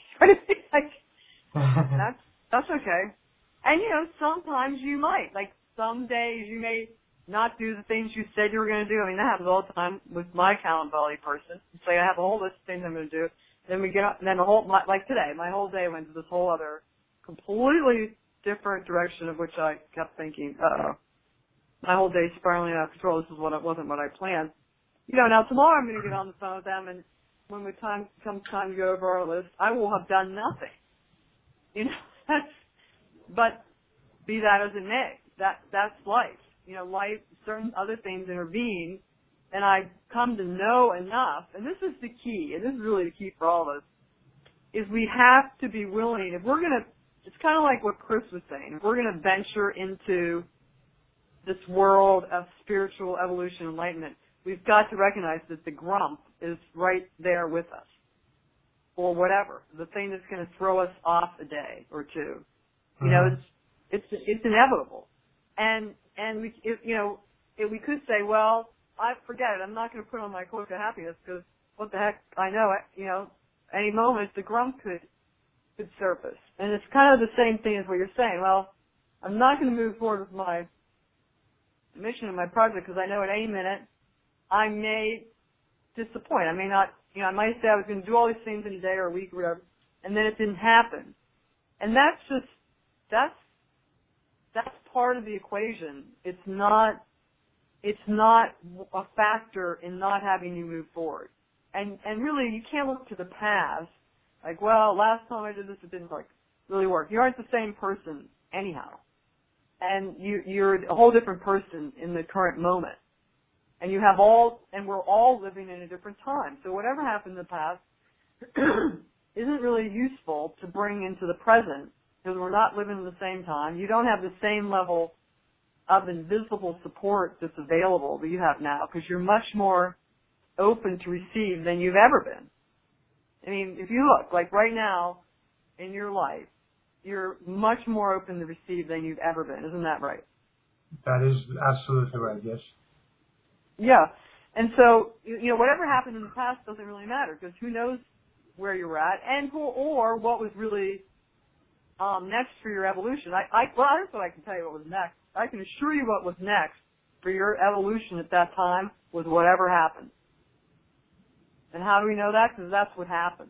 like, that's, that's okay. And, you know, sometimes you might. Like, some days you may not do the things you said you were going to do. I mean, that happens all the time with my accountability person. It's like I have a whole list of things I'm going to do. Then we get up, and then the whole, my, like today, my whole day went to this whole other completely different direction of which I kept thinking, uh-oh, my whole day's spiraling out of control. This is what it wasn't what I planned. You know, now tomorrow I'm going to get on the phone with them, and when the time comes time to go over our list, I will have done nothing. You know, that's, but be that as it may, that, that's life. You know, life, certain other things intervene, and I come to know enough, and this is the key, and this is really the key for all of us, is we have to be willing, if we're going to, it's kind of like what Chris was saying, if we're going to venture into this world of spiritual evolution, enlightenment, we've got to recognize that the grump is right there with us, or whatever, the thing that's going to throw us off a day or two. You know, it's it's it's inevitable, and and we it, you know if we could say, well, I forget it, I'm not going to put on my cloak of happiness because what the heck, I know you know any moment the grump could could surface, and it's kind of the same thing as what you're saying. Well, I'm not going to move forward with my mission and my project because I know at any minute I may disappoint. I may not, you know, I might say I was going to do all these things in a day or a week or whatever, and then it didn't happen. And that's just, that's, that's part of the equation. It's not, it's not a factor in not having you move forward. And, and really, you can't look to the past, like, well, last time I did this, it didn't like really work. You aren't the same person anyhow. And you, you're a whole different person in the current moment. And you have all, and we're all living in a different time. So whatever happened in the past isn't really useful to bring into the present because we're not living in the same time. You don't have the same level of invisible support that's available that you have now because you're much more open to receive than you've ever been. I mean, if you look, like right now in your life, you're much more open to receive than you've ever been. Isn't that right? That is absolutely right, yes. Yeah. And so, you know, whatever happened in the past doesn't really matter because who knows where you're at and who, or what was really um, next for your evolution. I, I, well, here's what I can tell you what was next. I can assure you what was next for your evolution at that time was whatever happened. And how do we know that? Because that's what happened.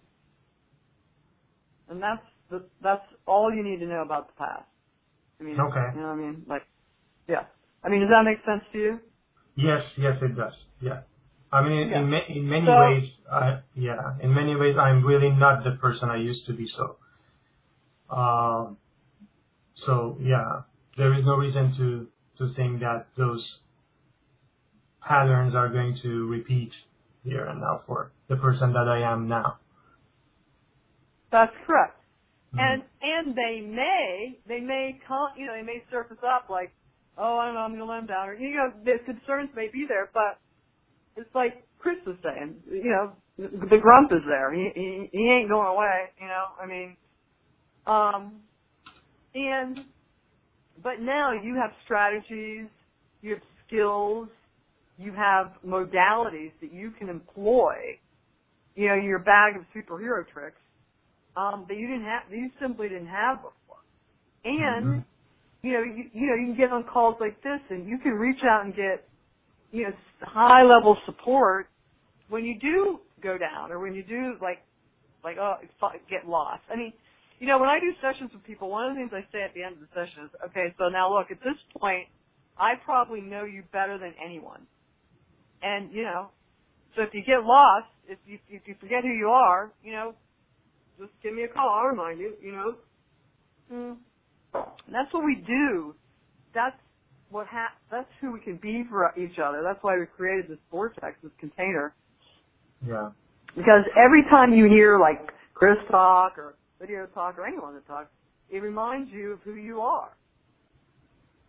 And that's the, that's all you need to know about the past. I mean, okay. You know what I mean? Like, yeah. I mean, does that make sense to you? Yes, yes, it does. Yeah. I mean, in, yeah. in, ma- in many so, ways, I, yeah, in many ways, I'm really not the person I used to be. So, um, so yeah, there is no reason to to think that those patterns are going to repeat here and now for the person that I am now. That's correct. Mm-hmm. And and they may they may come, you know, they may surface up like, oh, I don't know, I'm going to let him down. Or, you know, the concerns may be there, but it's like Chris was saying, you know, the grump is there. He, he, he ain't going away, you know, I mean, um, and, but now you have strategies, you have skills, you have modalities that you can employ, you know, your bag of superhero tricks, um, that you didn't have, that you simply didn't have before. And, mm-hmm. You know, you, you know, you can get on calls like this and you can reach out and get, you know, high level support when you do go down or when you do like, like, oh, get lost. I mean, you know, when I do sessions with people, one of the things I say at the end of the session is, okay, so now look, at this point, I probably know you better than anyone. And, you know, so if you get lost, if you, if you forget who you are, you know, just give me a call. I'll remind you, you know. Mm. And that's what we do. That's what ha- that's who we can be for each other. That's why we created this vortex, this container. Yeah. Because every time you hear like Chris talk or video talk or anyone that talks, it reminds you of who you are.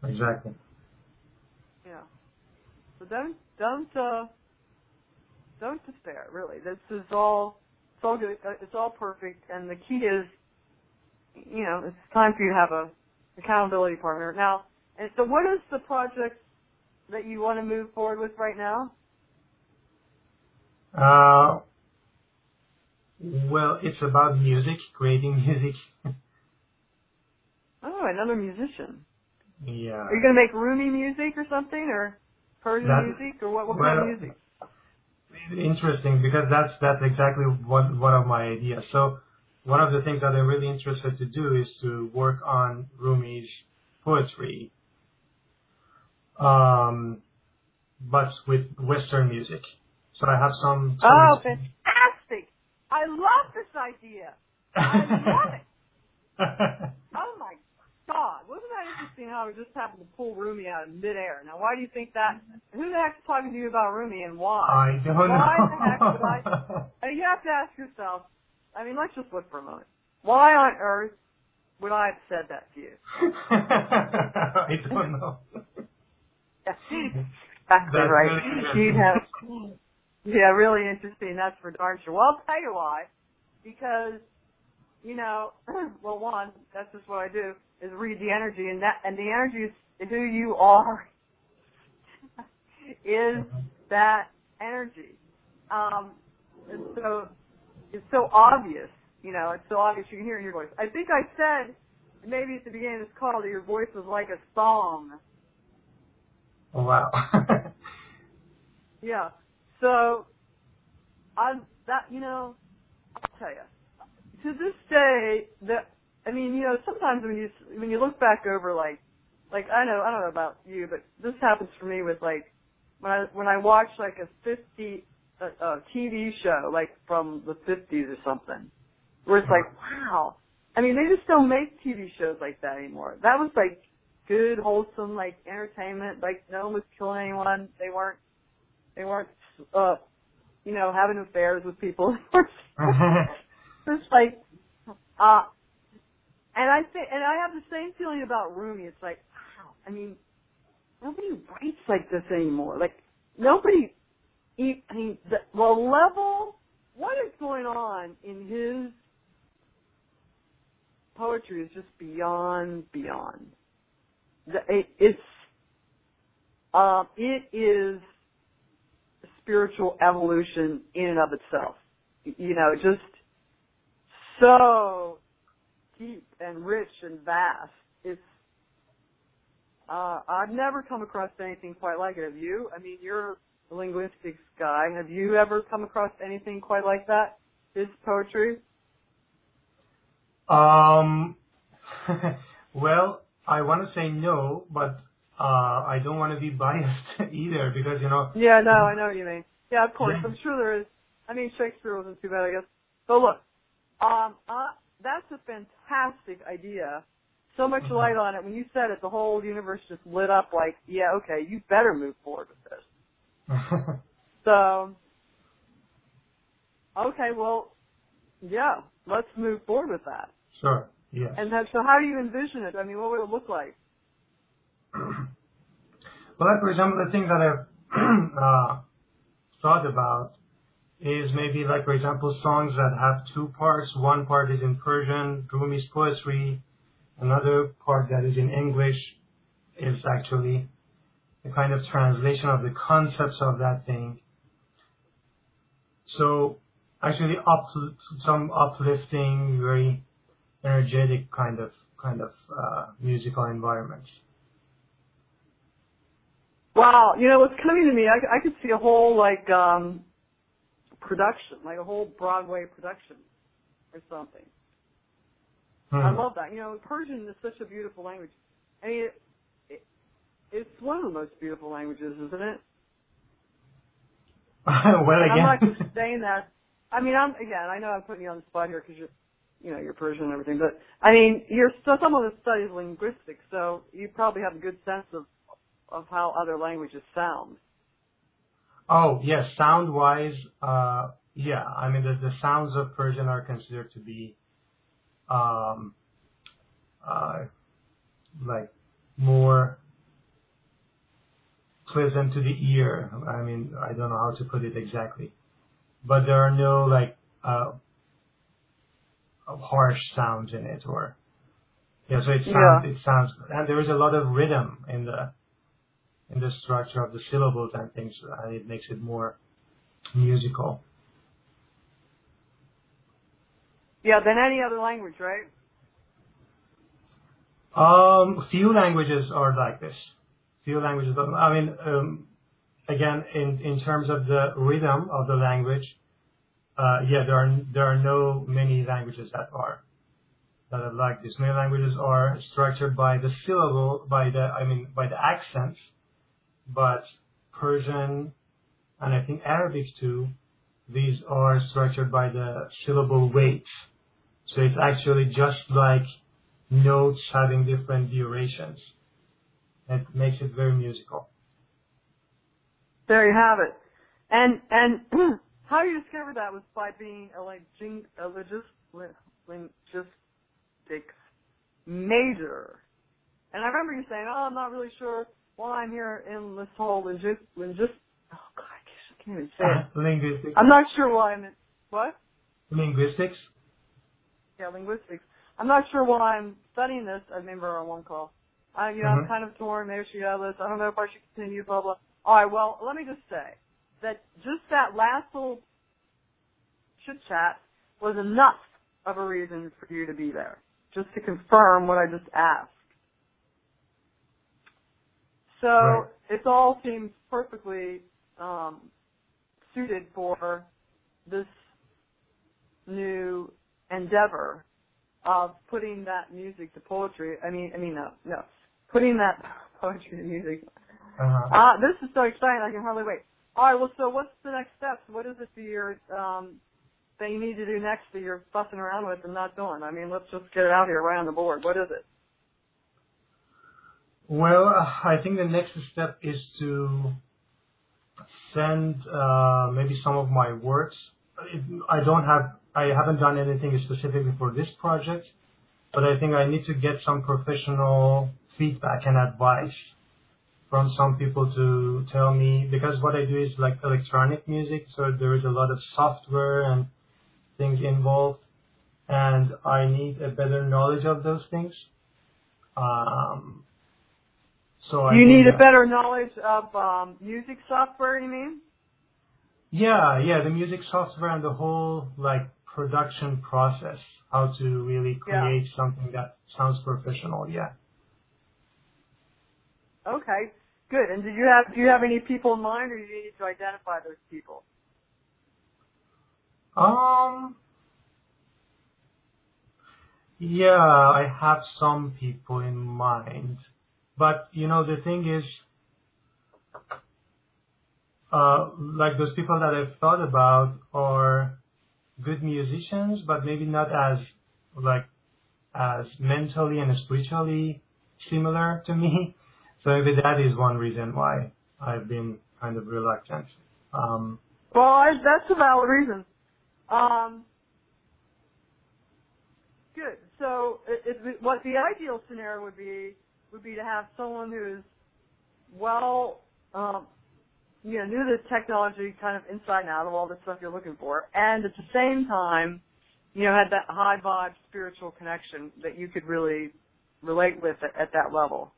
Exactly. Yeah. So don't don't uh, don't despair. Really, this is all it's all good. uh, It's all perfect, and the key is, you know, it's time for you to have a accountability partner now. And so, what is the project that you want to move forward with right now? Uh, well, it's about music, creating music. Oh, another musician. Yeah. Are you going to make Rumi music or something, or Persian That, music, or what, what well, kind of music? Interesting, because that's that's exactly one one of my ideas. So one of the things that I'm really interested to do is to work on Rumi's poetry, um, but with Western music. So I have some. some Oh, fantastic! I love this idea. I love it. Oh my God, wasn't that interesting how we just happened to pull Rumi out of midair? Now, why do you think that? Who the heck's talking to you about Rumi and why? I don't why know. Why the heck would I? And you have to ask yourself. I mean, let's just look for a moment. Why on earth would I have said that to you? I don't know. Exactly That's right. really You'd have. Yeah, really interesting. That's for darn sure. Well, I'll tell you why. Because, you know, well, one, that's just what I do, is read the energy, and that, and the energy is who you are, is that energy. Um, and so, it's so obvious, you know, it's so obvious you can hear it in your voice. I think I said, maybe at the beginning of this call, that your voice was like a song. Oh, wow. Yeah. So, I, that, you know, I'll tell you. To this day, that I mean, you know, sometimes when you when you look back over, like, like I know I don't know about you, but this happens for me with like when I when I watch like a fifty uh, uh, T V show like from the fifties or something, where it's like, wow. I mean, they just don't make T V shows like that anymore. That was like good, wholesome, like entertainment. Like no one was killing anyone. They weren't they weren't uh, you know, having affairs with people. It's like, uh, and I think, and I have the same feeling about Rumi. It's like, wow, I mean, nobody writes like this anymore. Like, nobody, I mean, the, the level, what is going on in his poetry is just beyond, beyond. The, it, it's, um, it is spiritual evolution in and of itself. You know, just so deep and rich and vast. It's uh, I've never come across anything quite like it. Have you? I mean, you're a linguistics guy. Have you ever come across anything quite like that? His poetry? Um. Well, I want to say no, but uh, I don't want to be biased either because you know. Yeah, no, I know what you mean. Yeah, of course. I'm sure there is. I mean, Shakespeare wasn't too bad, I guess. But look. Um, uh, that's a fantastic idea. So much light on it. When you said it, the whole universe just lit up like, yeah, okay, you better move forward with this. So, okay, well, yeah, let's move forward with that. Sure, yes. And that, so how do you envision it? I mean, what would it look like? Well, like, for example, the things that I've uh, thought about is maybe like, for example, songs that have two parts. One part is in Persian, Rumi's poetry. Another part that is in English is actually a kind of translation of the concepts of that thing. So actually up, some uplifting, very energetic kind of kind of uh, musical environments. Wow, you know, what's coming to me, I, I could see a whole, like, um, production, like a whole Broadway production or something. Hmm. I love that. You know, Persian is such a beautiful language. I mean, it, it, it's one of the most beautiful languages, isn't it? Well, and again. I'm not just saying that. I mean, I'm again. I know I'm putting you on the spot here because you're, you know, you're Persian and everything. But I mean, you're still someone that studies linguistics, so you probably have a good sense of of how other languages sound. Oh, yes, sound-wise, uh, yeah. I mean, the, the sounds of Persian are considered to be, um, uh, like more pleasant to the ear. I mean, I don't know how to put it exactly, but there are no like uh, harsh sounds in it, or yeah. So it sounds Yeah. it sounds, and there is a lot of rhythm in the in the structure of the syllables and things, and it makes it more musical. Yeah, than any other language, right? Um, few languages are like this. Few languages. Don't, I mean, um, again, in in terms of the rhythm of the language, uh, yeah, there are there are no many languages that are that are like this. Many languages are structured by the syllable, by the I mean, by the accents. But Persian and I think Arabic too, these are structured by the syllable weights. So it's actually just like notes having different durations. It makes it very musical. There you have it. And and how you discovered that was by being a like ling- a logis, linguistics major. And I remember you saying, "Oh, I'm not really sure why I'm here in this whole lingis lingis." Oh God, I can't even say it. Linguistics. I'm not sure why I'm in what? Linguistics. Yeah, linguistics. I'm not sure why I'm studying this. I remember on one call. I, you know, Mhm. I'm kind of torn. Maybe I should go this. I don't know if I should continue. Blah blah. All right. Well, let me just say that just that last little chit chat was enough of a reason for you to be there, just to confirm what I just asked. So Right. it all seems perfectly um, suited for this new endeavor of putting that music to poetry. I mean, I mean, no, no, putting that poetry to music. Uh-huh. Ah, this is so exciting! I can hardly wait. All right, well, so what's the next steps? What is it that you're um, that you need to do next that you're fussing around with and not doing? I mean, let's just get it out here right on the board. What is it? Well, I think the next step is to send uh, maybe some of my works. I don't have, I haven't done anything specifically for this project, but I think I need to get some professional feedback and advice from some people to tell me, because what I do is like electronic music, so there is a lot of software and things involved, and I need a better knowledge of those things. Um, so I You think need a that- better knowledge of um, music software, you mean? Yeah, yeah, the music software and the whole like production process, how to really create Yeah. something that sounds professional. Yeah. Okay, good. And did you have do you have any people in mind, or do you need to identify those people? Um. Yeah, I have some people in mind, but you know the thing is, uh, like those people that I've thought about are good musicians, but maybe not as like as mentally and spiritually similar to me. So maybe that is one reason why I've been kind of reluctant. Um, Well, I, that's a valid reason. Um, good. So, it, it, what the ideal scenario would be would be to have someone who's well, um, you know, knew the technology kind of inside and out of all the stuff you're looking for, and at the same time, you know, had that high vibe spiritual connection that you could really relate with at, at that level.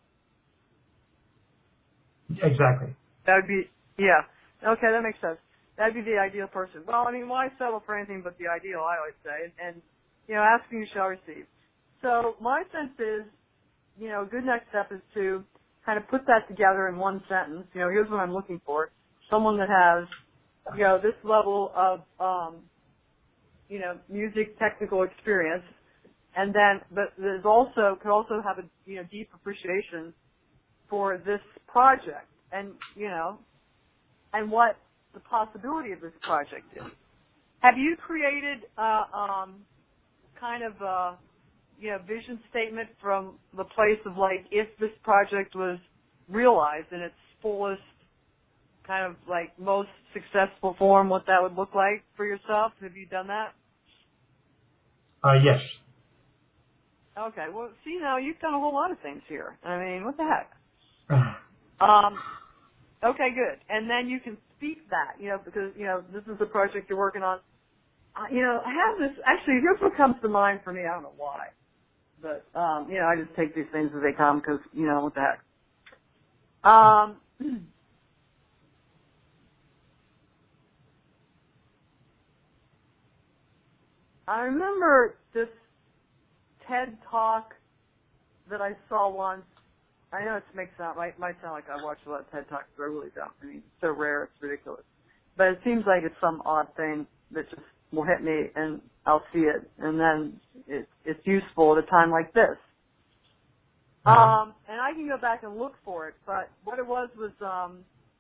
exactly. That would be, yeah. Okay, that makes sense. That'd be the ideal person. Well, I mean, why settle for anything but the ideal, I always say. And, you know, asking you shall receive. So my sense is, you know, a good next step is to kind of put that together in one sentence. You know, here's what I'm looking for. Someone that has, you know, this level of, um, you know, music technical experience. And then, but there's also, could also have a, you know, deep appreciation for this project. And, you know, and what the possibility of this project is. Have you created uh, um, kind of a you know vision statement from the place of like if this project was realized in its fullest kind of like most successful form, what that would look like for yourself? Have you done that? Uh, yes. Okay. Well, see now you've done a whole lot of things here. I mean, what the heck? Um, Okay, good. And then you can speak that, you know, because, you know, this is the project you're working on. Uh, you know, I have this, actually, here's what comes to mind for me. I don't know why. But, um, you know, I just take these things as they come because, you know, what the heck. Um, I remember this TED Talk that I saw once. I know it makes sound might might sound like I watch a lot of TED Talks, but I really don't. I mean, it's so rare, it's ridiculous. But it seems like it's some odd thing that just will hit me, and I'll see it, and then it, it's useful at a time like this. Mm-hmm. Um, and I can go back and look for it, but what it was was um,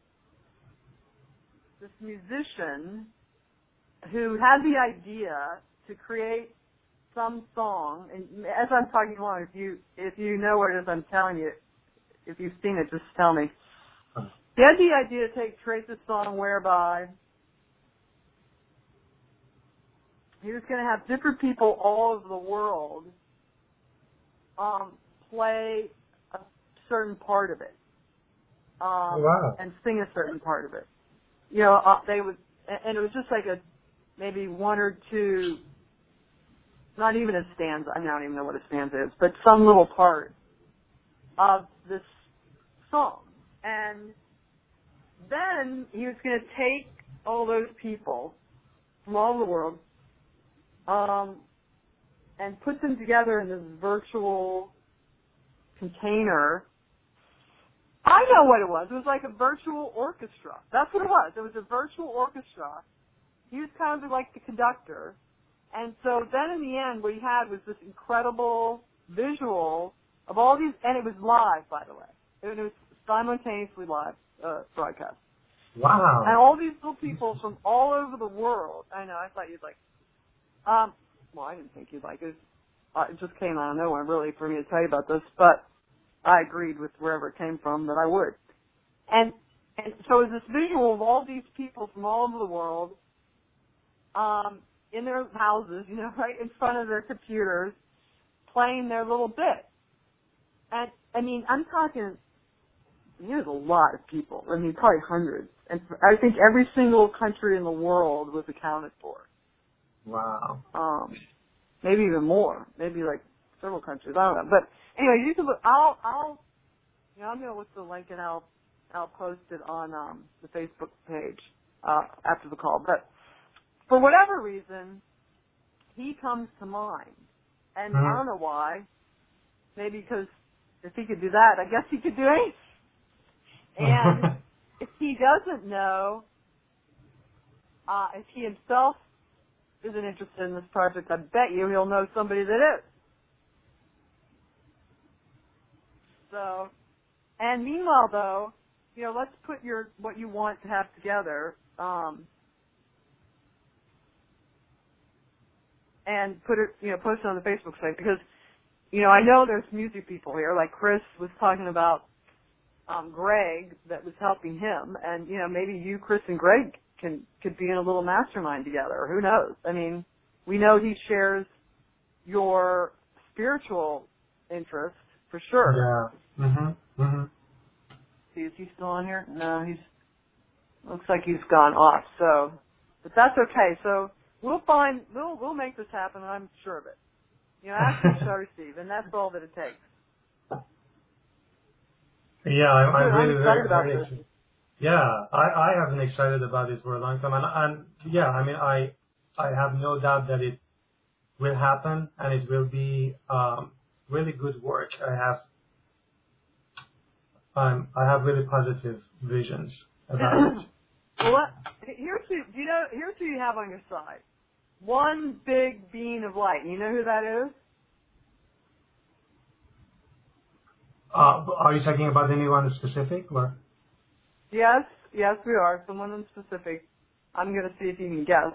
this musician who had the idea to create some song, and as I'm talking along, if you if you know what it is I'm telling you, if you've seen it, just tell me. He had the idea to take Trace's song whereby he was going to have different people all over the world um, play a certain part of it, um, wow. and sing a certain part of it. You know, uh, they would, and it was just like a maybe one or two. Not even a stanza, I don't even know what a stanza is, but some little part of this song. And then he was going to take all those people from all over the world um, and put them together in this virtual container. I know what it was. It was like a virtual orchestra. That's what it was. It was a virtual orchestra. He was kind of like the conductor. And so then in the end, what he had was this incredible visual of all these, and it was live, by the way. It was simultaneously live uh, broadcast. Wow. And all these little people from all over the world. I know, I thought you'd like, um, well, I didn't think you'd like it. Uh, it just came out of nowhere, really, for me to tell you about this, but I agreed with wherever it came from that I would. And, and so it was this visual of all these people from all over the world, um, in their houses, you know, right in front of their computers, playing their little bit. And, I mean, I'm talking, there's a lot of people. I mean, probably hundreds. And I think every single country in the world was accounted for. Wow. Um, maybe even more. Maybe like several countries. I don't know. But anyway, you can look, I'll, I'll, you know, I'm going to look the link and I'll, I'll post it on um, the Facebook page uh, after the call. But for whatever reason, he comes to mind. And mm-hmm. I don't know why. Maybe because if he could do that, I guess he could do anything. And if he doesn't know, uh, if he himself isn't interested in this project, I bet you he'll know somebody that is. So, and meanwhile, though, you know, let's put your what you want to have together. Um, And put it, you know, post it on the Facebook site because, you know, I know there's music people here. Like Chris was talking about um, Greg that was helping him, and you know, maybe you, Chris, and Greg can could be in a little mastermind together. Who knows? I mean, we know he shares your spiritual interest for sure. Yeah. Mhm. Mhm. See, is he still on here? No, he's looks like he's gone off. So, but that's okay. So. We'll find, we'll, we'll make this happen, and I'm sure of it. You know, ask and shall receive, and that's all that it takes. Yeah, I'm, I'm Dude, really I'm very, excited about very this. excited. Yeah, I, I have been excited about this for a long time, and, and yeah, I mean, I, I have no doubt that it will happen, and it will be um, really good work. I have, um, I have really positive visions about it. Well, what, here's who, do you know, here's who you have on your side. One big being of light. You know who that is? Uh, are you talking about anyone specific, or? Yes, yes, we are. Someone in specific. I'm going to see if you can guess.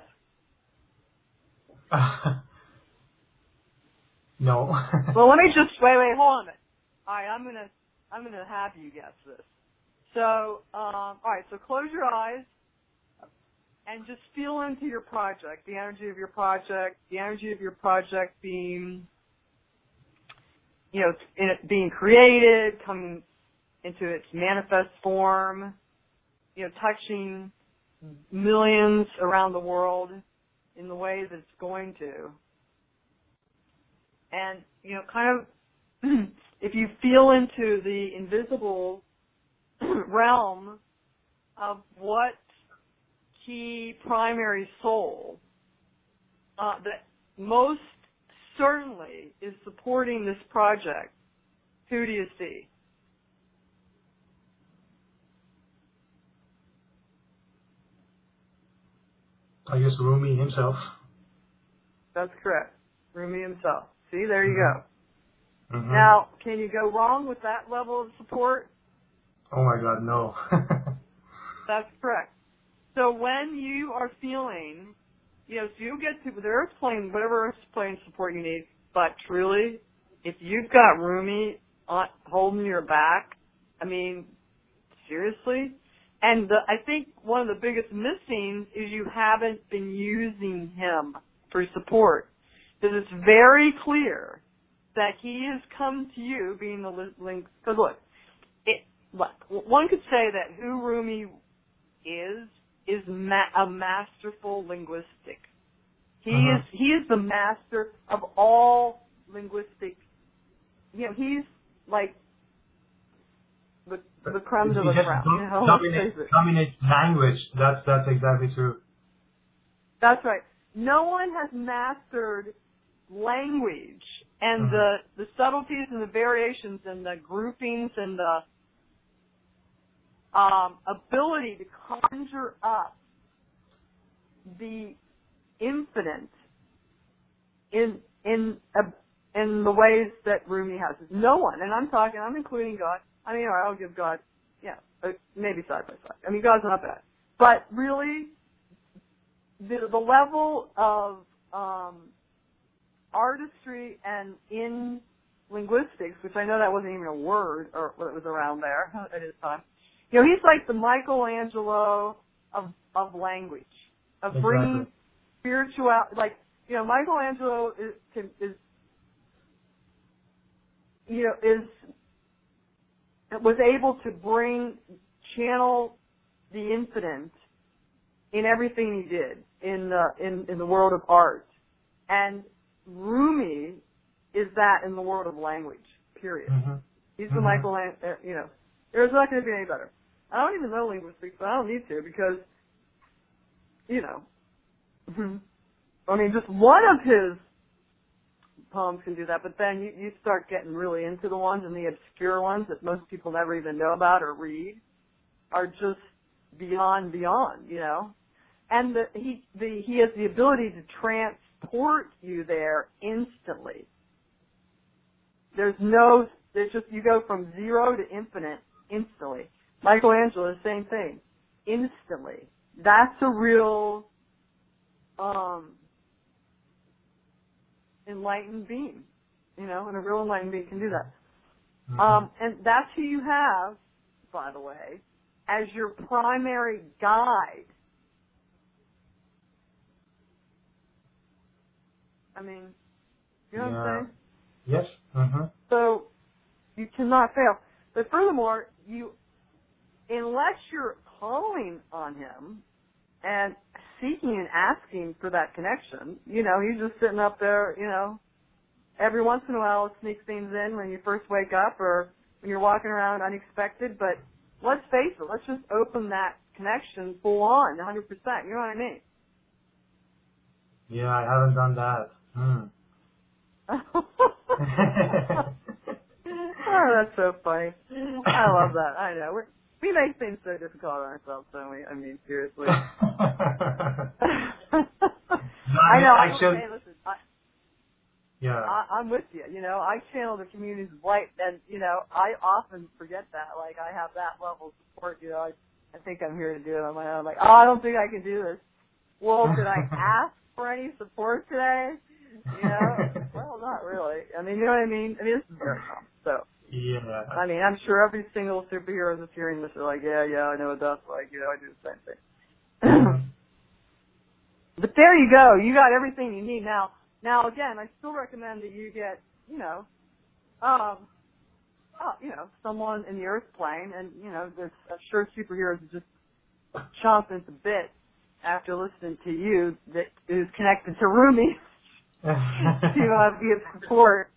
No. Well, let me just wait. Wait, hold on a minute. All right, I'm gonna, I'm gonna have you guess this. So, um, all right. So close your eyes and just feel into your project, the energy of your project, the energy of your project being, you know, in it being created, coming into its manifest form. you know, touching millions around the world in the way that it's going to. And, you know, kind of, if you feel into the invisible realm of what key primary soul uh, that most certainly is supporting this project, who do you see? I guess Rumi himself. That's correct. Rumi himself. See, there you Mm-hmm. go. Mm-hmm. Now, can you go wrong with that level of support? Oh my God, no. That's correct. So when you are feeling, you know, so you get to the earth plane, whatever earth plane support you need, but truly, if you've got Rumi on, holding your back, I mean, seriously? And the, I think one of the biggest missings is you haven't been using him for support. Because it's very clear that he has come to you being the link. Because look, it, look, one could say that who Rumi is, is ma- a masterful linguistic. He uh-huh. is, he is the master of all linguistic, you know, he's like the, the creme de la creme, you know, dominate, dominate language. That's, that's exactly true. That's right. No one has mastered language and mm-hmm. the, the subtleties and the variations and the groupings and the um, ability to conjure up the infinite in in uh, in the ways that Rumi has. No one, and I'm talking, I'm including God. I mean, I'll give God, yeah, maybe side by side. I mean, God's not bad, but really, the the level of um, artistry and in linguistics, which I know that wasn't even a word or it was around there at his time. You know, he's like the Michelangelo of of language, of exactly. bringing spirituality. Like, you know, Michelangelo is, can, is you know is was able to bring channel the infinite in everything he did in the in in the world of art, and Rumi is that in the world of language. Period. Mm-hmm. He's mm-hmm. the Michelangelo. You know, there's not going to be any better. I don't even know linguistics, but I don't need to because, you know, I mean, just one of his poems can do that, but then you, you start getting really into the ones, and the obscure ones that most people never even know about or read are just beyond, beyond, you know. And the, he the, he has the ability to transport you there instantly. There's no, there's just, you go from zero to infinite instantly. Michelangelo, the same thing, instantly. That's a real um, enlightened being, you know, and a real enlightened being can do that. Mm-hmm. Um, and that's who you have, by the way, as your primary guide. I mean, you know yeah. what I'm saying? Yes. Mm-hmm. So you cannot fail. But furthermore, you, unless you're calling on him and seeking and asking for that connection, you know, he's just sitting up there, you know, every once in a while it sneaks things in when you first wake up or when you're walking around unexpected. But let's face it, let's just open that connection full on, one hundred percent. You know what I mean? Yeah, I haven't done that. Hmm. Oh, that's so funny. I love that. I know. We're, we make things so difficult on ourselves, don't we? I mean, seriously. no, I, I know. I I should... hey, listen, I, yeah. I, I'm with you. You know, I channel the community's light, and, you know, I often forget that. Like, I have that level of support. You know, I, I think I'm here to do it on my own. I'm like, oh, I don't think I can do this. Well, did I ask for any support today? You know, well, not really. I mean, you know what I mean? I mean, this is very common. So, yeah. I mean, I'm sure every single superhero that's hearing this are like, yeah, yeah, I know what that's like. You know, I do the same thing. Mm-hmm. But there you go. You got everything you need now. Now, again, I still recommend that you get, you know, um, uh, you know, someone in the Earth plane, and you know, there's I'm sure superheroes are just chomp at the bit after listening to you that is connected to Rumi to uh, give support.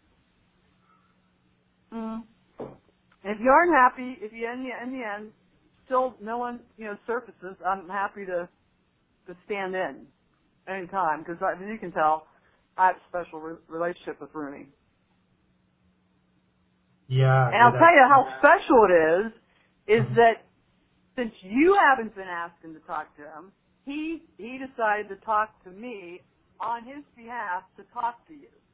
Mm. If you aren't happy, if you in the, in the end still no one you know surfaces, I'm happy to to stand in anytime because as you can tell, I have a special re- relationship with Rumi. Yeah. And I'll yeah, tell you how special it is, is that since you haven't been asking to talk to him, he he decided to talk to me on his behalf to talk to you.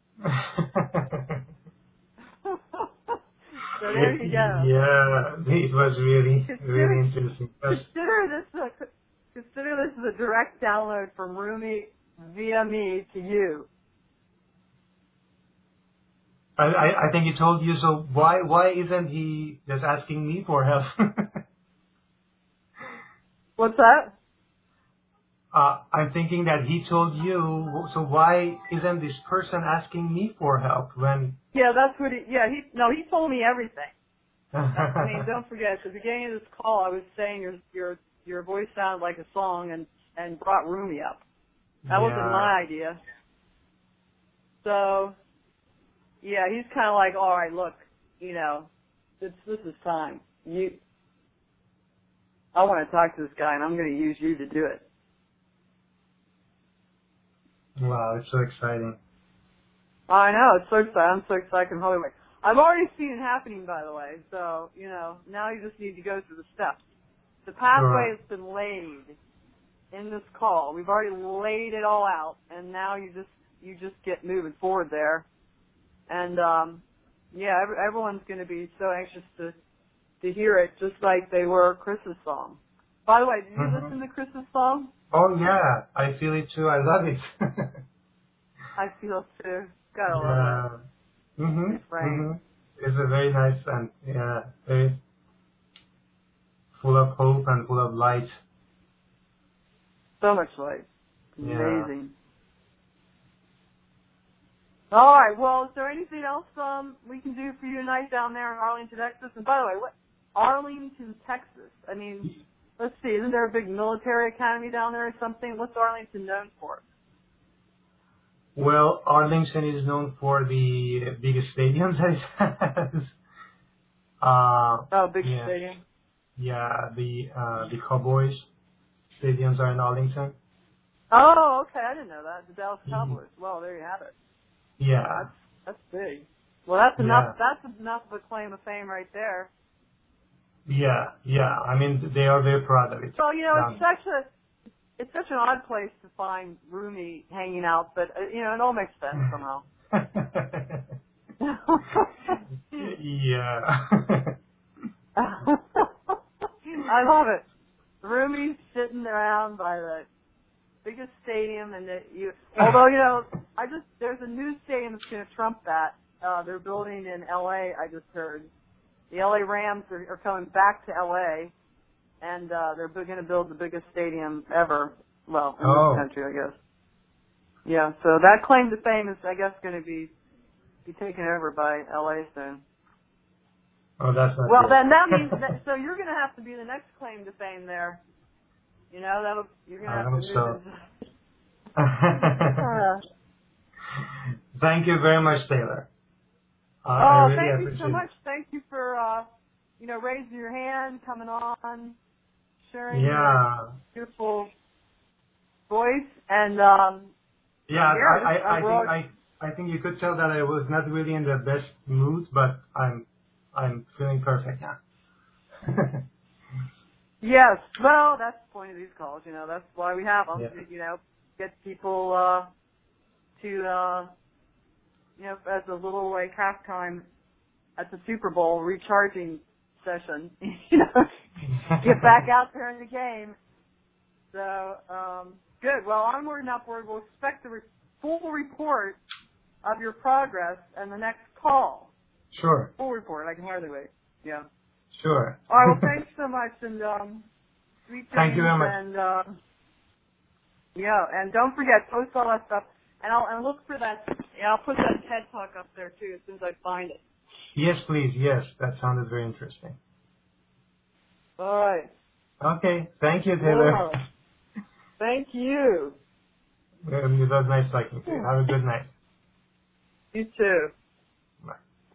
So there you go. Yeah, it was really, consider, really interesting. Consider this a, consider this a direct download from Rumi via me to you. I, I, I think he told you, so why why isn't he just asking me for help? What's that? uh, I'm thinking that he told you, so why isn't this person asking me for help when... Yeah, that's what he, yeah, he, no, he told me everything. I mean, don't forget, at the beginning of this call, I was saying your, your, your voice sounded like a song and, and brought Rumi up. That yeah. wasn't my idea. So, yeah, he's kind of like, all right, look, you know, this this is time. You, I want to talk to this guy, and I'm going to use you to do it. Wow, it's so exciting. I know, it's so exciting. I'm so excited I can hardly wait. I've already seen it happening, by the way, so, you know, now you just need to go through the steps. The pathway Sure. has been laid in this call. We've already laid it all out, and now you just you just get moving forward there. And, um, yeah, every, everyone's going to be so anxious to to hear it, just like they were Chris's song. By the way, did you Mm-hmm. listen to Chris's song? Oh, yeah, I feel it too. I love it. I feel too. Gotta love yeah. that. Mm-hmm. Refrain. Mm-hmm. It's a very nice and, yeah, very full of hope and full of light. So much light. Yeah. Amazing. All right. Well, is there anything else um, we can do for you tonight down there in Arlington, Texas? And by the way, what Arlington, Texas? I mean, let's see. Isn't there a big military academy down there or something? What's Arlington known for? Well, Arlington is known for the biggest stadium that it has. Uh, Oh, big yeah. stadium. Yeah, the uh, the Cowboys stadiums are in Arlington. Oh, okay. I didn't know that. The Dallas Mhm. Cowboys. Well, there you have it. Yeah. That's that's big. Well, that's Yeah. enough. That's enough of a claim of fame right there. Yeah, yeah. I mean, they are very proud of it. So you know, Um, it's such a it's such an odd place to find Rumi hanging out, but uh, you know, it all makes sense somehow. yeah. I love it. Rumi's sitting around by the biggest stadium, and that you. Although you know, I just there's a new stadium that's going to trump that. Uh, they're building in L A. I just heard the L A Rams are, are coming back to L A, and uh, they're going to build the biggest stadium ever. Well, in Oh. this country, I guess. Yeah. So that claim to fame is, I guess, going to be be taken over by L A soon. Oh, that's not Well, good. then that means that, so you're going to have to be the next claim to fame there. You know, that'll you're going to I have to hope move so. into. Uh, Thank you very much, Taylor. Uh, I oh, really thank you appreciate so much. Thank you for uh, you know raising your hand, coming on, sharing Yeah. your beautiful voice, and um, Yeah, here, I, I, I we're all- think I, I think you could tell that I was not really in the best mood, but I'm, I'm feeling perfect now. Yes, well, that's the point of these calls. You know, that's why we have them. Yeah. You know, get people uh, to, uh, you know, as a little like halftime at the Super Bowl recharging session. You know, get back out there in the game. So, um, good. Well, onward and upward. We'll expect the re- full report of your progress and the next call. Sure. Full report. I can hardly wait. Yeah. Sure. All right. Well, thanks so much, and um, sweet dreams. Thank you very much. And uh, yeah, and don't forget, post all that stuff, and I'll and look for that. Yeah, I'll put that TED Talk up there too as soon as I find it. Yes, please. Yes, that sounded very interesting. All right. Okay. Thank you, Taylor. Yeah. Thank you. Um, it was nice talking to you. Have a good night. You too. Bye.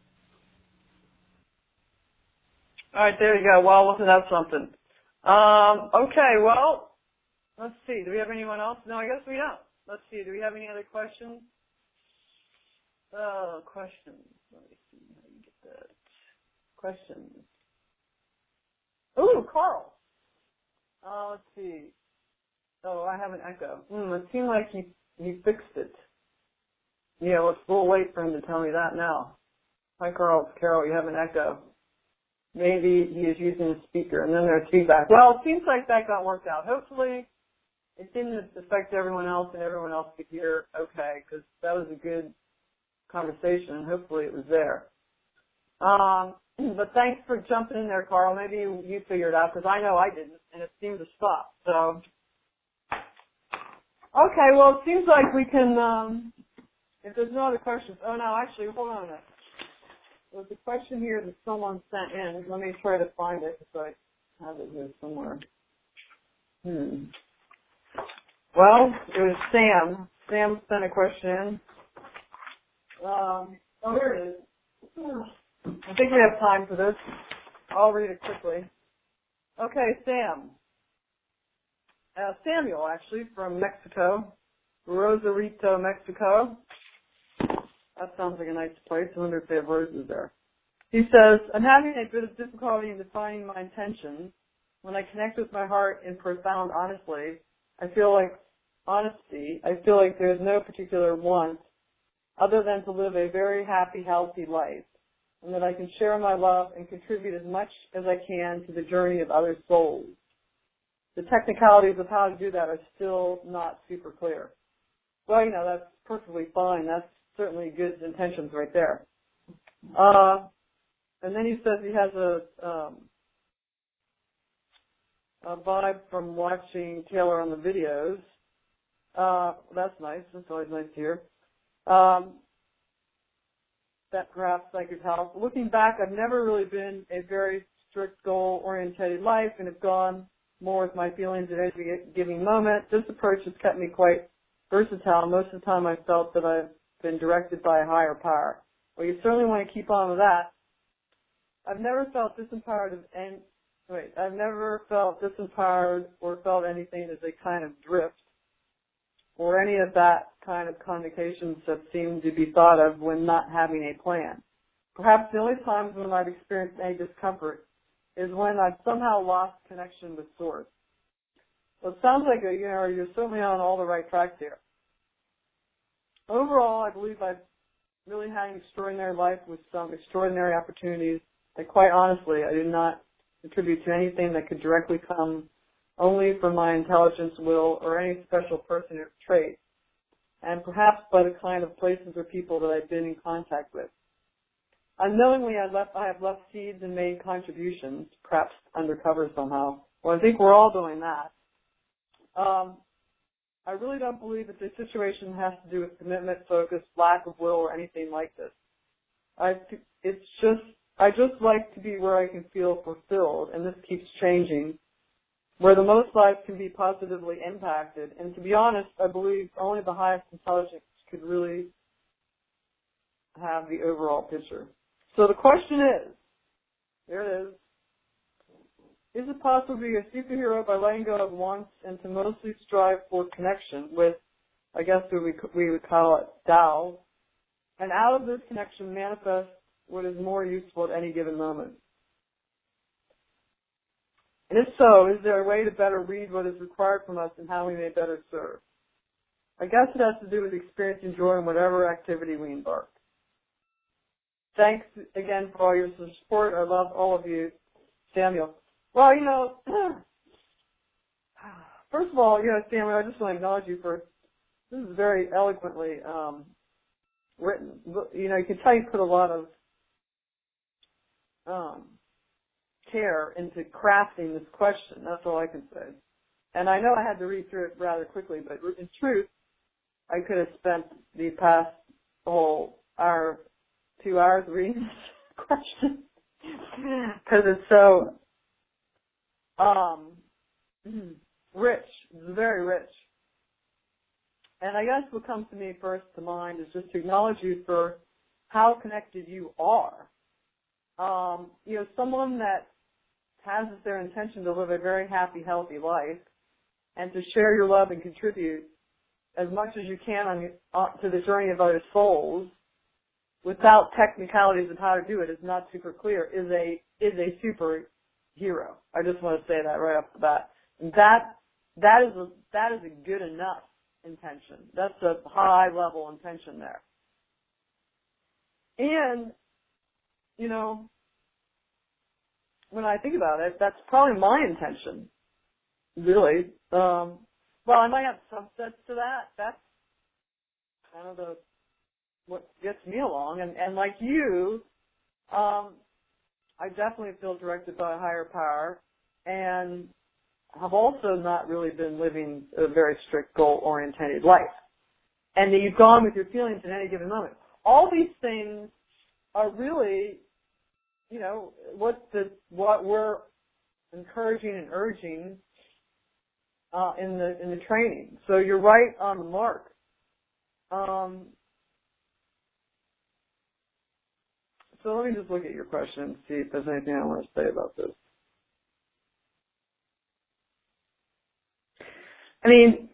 All right, there you go. Well, listen up something. Um, okay, well, let's see. Do we have anyone else? No, I guess we don't. Let's see. Do we have any other questions? Oh, questions. Let me see how you get that. Questions. Ooh, Carl. Uh, let's see. Oh, I have an echo. Hmm, it seemed like he, he fixed it. Yeah, well, it's a little late for him to tell me that now. Hi, Carl. It's Carol. You have an echo. Maybe he is using a speaker, and then there's feedback. Well, it seems like that got worked out. Hopefully, it didn't affect everyone else, and everyone else could hear okay, because that was a good conversation, and hopefully it was there. Um, but thanks for jumping in there, Carl. Maybe you, you figured it out, because I know I didn't, and it seemed to stop. So, okay, well, it seems like we can, um, if there's no other questions. Oh, no, actually, hold on a minute. There's a question here that someone sent in. Let me try to find it, because I have it here somewhere. Hmm. Well, it was Sam. Sam sent a question in. Um, oh, here it is. I think we have time for this. I'll read it quickly. Okay, Sam. Uh, Samuel, actually, from Mexico. Rosarito, Mexico. That sounds like a nice place. I wonder if they have roses there. He says, I'm having a bit of difficulty in defining my intentions. When I connect with my heart in profound honesty, I feel like honesty, I feel like there's no particular want other than to live a very happy, healthy life, and that I can share my love and contribute as much as I can to the journey of other souls. The technicalities of how to do that are still not super clear. Well, you know, that's perfectly fine. That's certainly good intentions right there. Uh, and then he says he has a, um, a vibe from watching Taylor on the videos. Uh, that's nice. That's always nice to hear. Um, that perhaps I could help. Looking back, I've never really been a very strict goal-oriented life and have gone more with my feelings at every given moment. This approach has kept me quite versatile. Most of the time I felt that I've been directed by a higher power. Well, you certainly want to keep on with that. I've never felt disempowered of any, wait, I've never felt disempowered or felt anything as a kind of drift or any of that kind of connotations that seem to be thought of when not having a plan. Perhaps the only times when I've experienced any discomfort is when I've somehow lost connection with Source. Well, it sounds like, a, you know, you're certainly on all the right tracks here. Overall, I believe I've really had an extraordinary life with some extraordinary opportunities that, quite honestly, I do not attribute to anything that could directly come only from my intelligence, will, or any special person or trait, and perhaps by the kind of places or people that I've been in contact with. Unknowingly, I, left, I have left seeds and made contributions, perhaps undercover somehow. Well, I think we're all doing that. Um, I really don't believe that this situation has to do with commitment, focus, lack of will, or anything like this. I, it's just, I just like to be where I can feel fulfilled, and this keeps changing, where the most lives can be positively impacted. And to be honest, I believe only the highest intelligence could really have the overall picture. So the question is, there it is, is it possible to be a superhero by letting go of wants and to mostly strive for connection with, I guess we, we would call it Tao, and out of this connection manifest what is more useful at any given moment? And if so, is there a way to better read what is required from us and how we may better serve? I guess it has to do with experiencing joy in whatever activity we embark. Thanks again for all your support. I love all of you. Samuel. Well, you know, first of all, you know, Samuel, I just want to acknowledge you for, this is very eloquently um, written. You know, you can tell you put a lot of um, care into crafting this question. That's all I can say. And I know I had to read through it rather quickly, but in truth, I could have spent the past whole hour, two hours reading this question because it's so um, mm, rich, it's very rich. And I guess what comes to me first to mind is just to acknowledge you for how connected you are. Um, you know, someone that has as their intention to live a very happy, healthy life and to share your love and contribute as much as you can on, on to the journey of other souls without technicalities of how to do it is not super clear, is a is a superhero. I just want to say that right off the bat. And that that is a that is a good enough intention. That's a high level intention there. And, you know, when I think about it, that's probably my intention, really. Um, well, I might have subsets to that. That's kind of the what gets me along. And, and like you, um, I definitely feel directed by a higher power, and have also not really been living a very strict goal-oriented life. And that you've gone with your feelings in any given moment. All these things are really, you know, what the what we're encouraging and urging uh, in the in the training. So you're right on the mark. Um, so let me just look at your question and see if there's anything I want to say about this. I mean,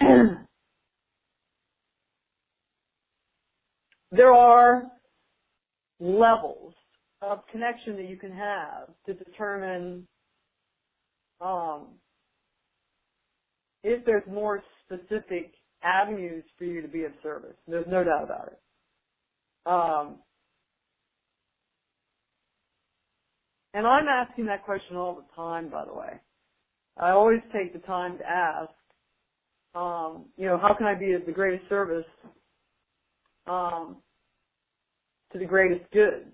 there are levels of connection that you can have to determine um, if there's more specific avenues for you to be of service. There's no doubt about it. Um, and I'm asking that question all the time, by the way. I always take the time to ask, um, you know, how can I be of the greatest service um, to the greatest good?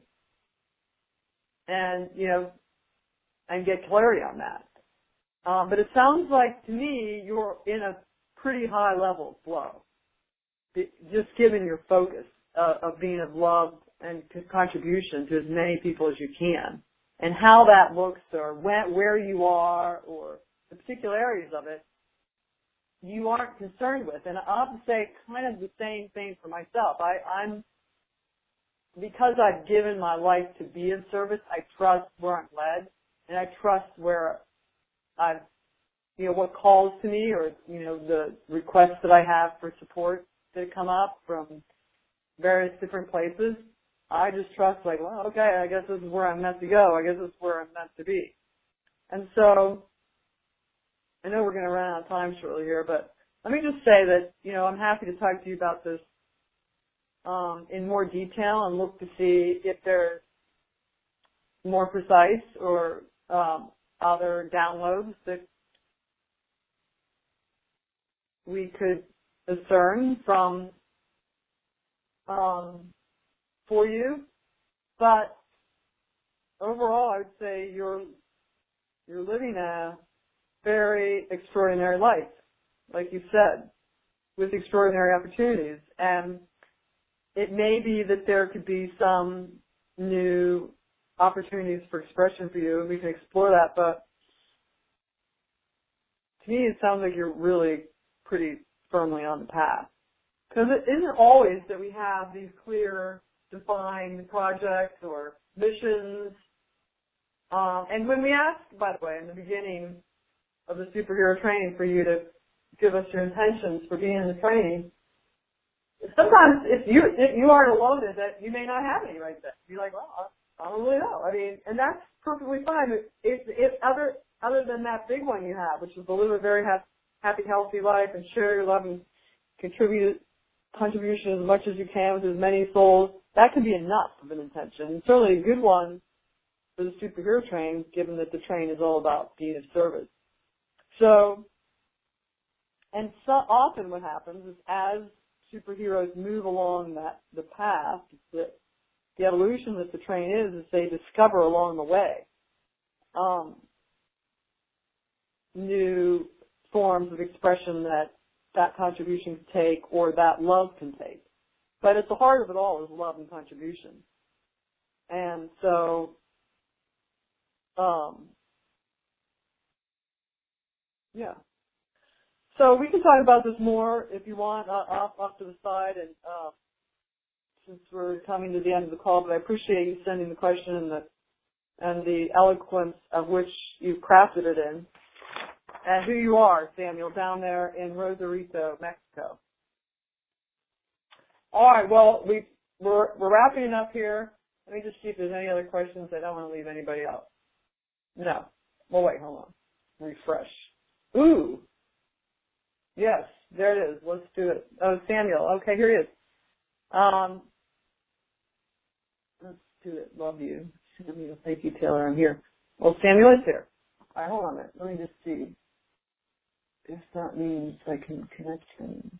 And, you know, and get clarity on that. Um, but it sounds like to me you're in a pretty high level of flow, just given your focus uh, of being of love and contribution to as many people as you can, and how that looks or when, where you are or the particularities of it, you aren't concerned with. And I have to say kind of the same thing for myself. I, I'm Because I've given my life to be in service, I trust where I'm led, and I trust where I've, you know, what calls to me or, you know, the requests that I have for support that come up from various different places. I just trust, like, well, okay, I guess this is where I'm meant to go. I guess this is where I'm meant to be. And so, I know we're going to run out of time shortly here, but let me just say that, you know, I'm happy to talk to you about this Um, in more detail and look to see if there's more precise or um, other downloads that we could discern from um, for you. But overall, I would say you're you're living a very extraordinary life, like you said, with extraordinary opportunities. And it may be that there could be some new opportunities for expression for you, and we can explore that, but to me it sounds like you're really pretty firmly on the path. Because it isn't always that we have these clear, defined projects or missions. Um, and when we asked, by the way, in the beginning of the superhero training for you to give us your intentions for being in the training, sometimes if you if you aren't alone in that, you may not have any right then. You're like, well, I don't really know. I mean, and that's perfectly fine. If, if other other than that big one you have, which is to live a very ha- happy, healthy life and share your love and contribute contribution as much as you can with as many souls, that can be enough of an intention. And certainly a good one for the superhero train, given that the train is all about being of service. So, and so often what happens is as superheroes move along that the path, the, the evolution that the train is, is they discover along the way um, new forms of expression that that contribution can take or that love can take. But at the heart of it all is love and contribution. And so, um, Yeah. So we can talk about this more if you want, uh, off off to the side, and uh, since we're coming to the end of the call. But I appreciate you sending the question and the and the eloquence of which you've crafted it in, and who you are, Samuel, down there in Rosarito, Mexico. All right. Well, we we're we're wrapping up here. Let me just see if there's any other questions. I don't want to leave anybody out. No. Well, wait. Hold on. Refresh. Ooh. Yes, there it is. Let's do it. Oh, Samuel. Okay, here he is. Um, let's do it. Love you, Samuel. Thank you, Taylor. I'm here. Well, Samuel is here. All right, hold on a minute. Let me just see if that means I can connect him.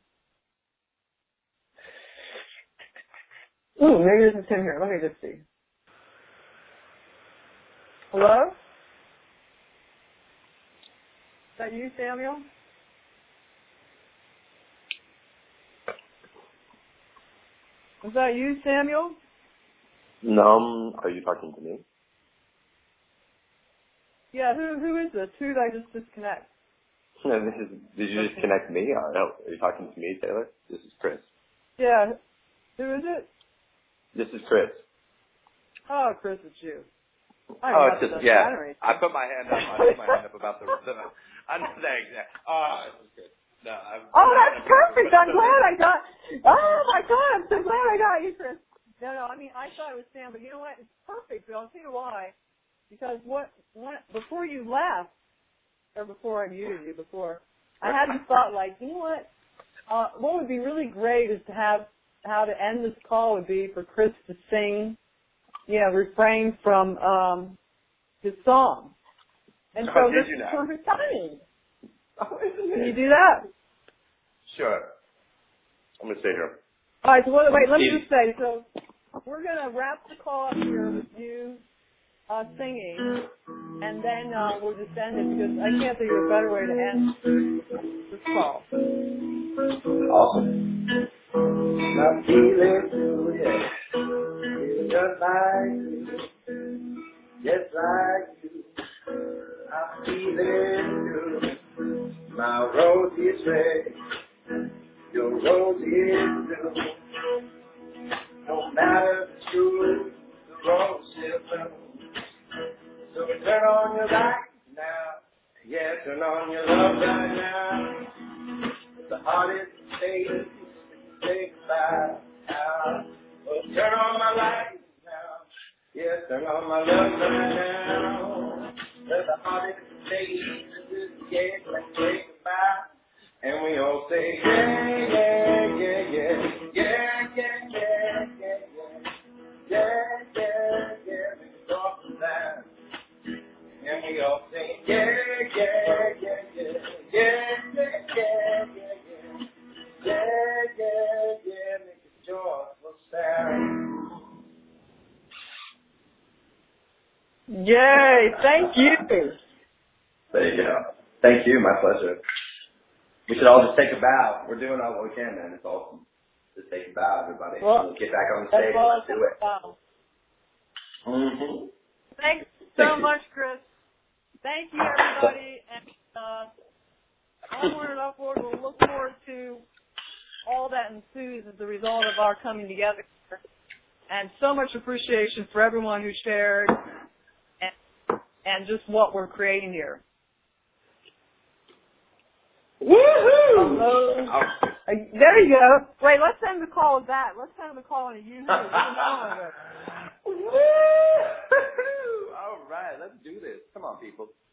Ooh, maybe this is him here. Let me just see. Hello? Is that you, Samuel? Is that you, Samuel? No, um, are you talking to me? Yeah, who who is this? Who did I just disconnect? No, this is, did you just connect me? Or no, are you talking to me, Taylor? This is Chris. Yeah, who is it? This is Chris. Oh, Chris, it's you. I oh, it's just, yeah. Battery. I put my hand up. I put my hand up about the, the I know that exact. Oh, this is good. No, I'm, oh, that's perfect. I'm glad I got. Oh my God, I'm so glad I got you, Chris. No, no, I mean I thought it was Sam, but you know what? It's perfect. But I'll tell you why. Because what, what before you left, or before I muted you, before I had this thought like, you know what? Uh, what would be really great is to have how to end this call would be for Chris to sing, you know, refrain from um, his song. And so oh, this is perfect timing. Can you do that? Sure. I'm going to stay here. All right, so wait, wait, let me just say, so we're going to wrap the call up here with you uh, singing, and then uh, we'll just end it because I can't think of a better way to end this call. Awesome. I'm feeling through, yeah. Just like you, just like you. I'm feeling through. My rose is red, your rose is blue. No matter the truth, the rose is blue. So turn on your light now, yeah, turn on your love right now. The hardest thing say goodbye now. Oh, turn on my light now, yeah, turn on my love right now. Let the hardest days yeah, let's say goodbye. And we all say, yeah, yeah, yeah, yeah, yeah, yeah, yeah, yeah, yeah, yeah, yeah, yeah, we can talk from that. And we all say, yeah, yeah, yeah, yeah, yeah, yeah, yeah, yeah, yeah, yeah, yeah, yeah, make a joyful sound. Yay, thank you. There you go. Thank you, my pleasure. We should all just take a bow. We're doing all we can, man. It's awesome. Just take a bow, everybody. Well, Let's get back on the stage. Let's do it. Mm-hmm. Thanks so Thank much, Chris. Thank you, everybody. And uh, onward and upward, we'll look forward to all that ensues as a result of our coming together. And so much appreciation for everyone who shared and, and just what we're creating here. Woohoo! Hello. Uh, there you go. Wait, let's end the call with that. Let's end the call on a you. Woo! All right, let's do this. Come on, people.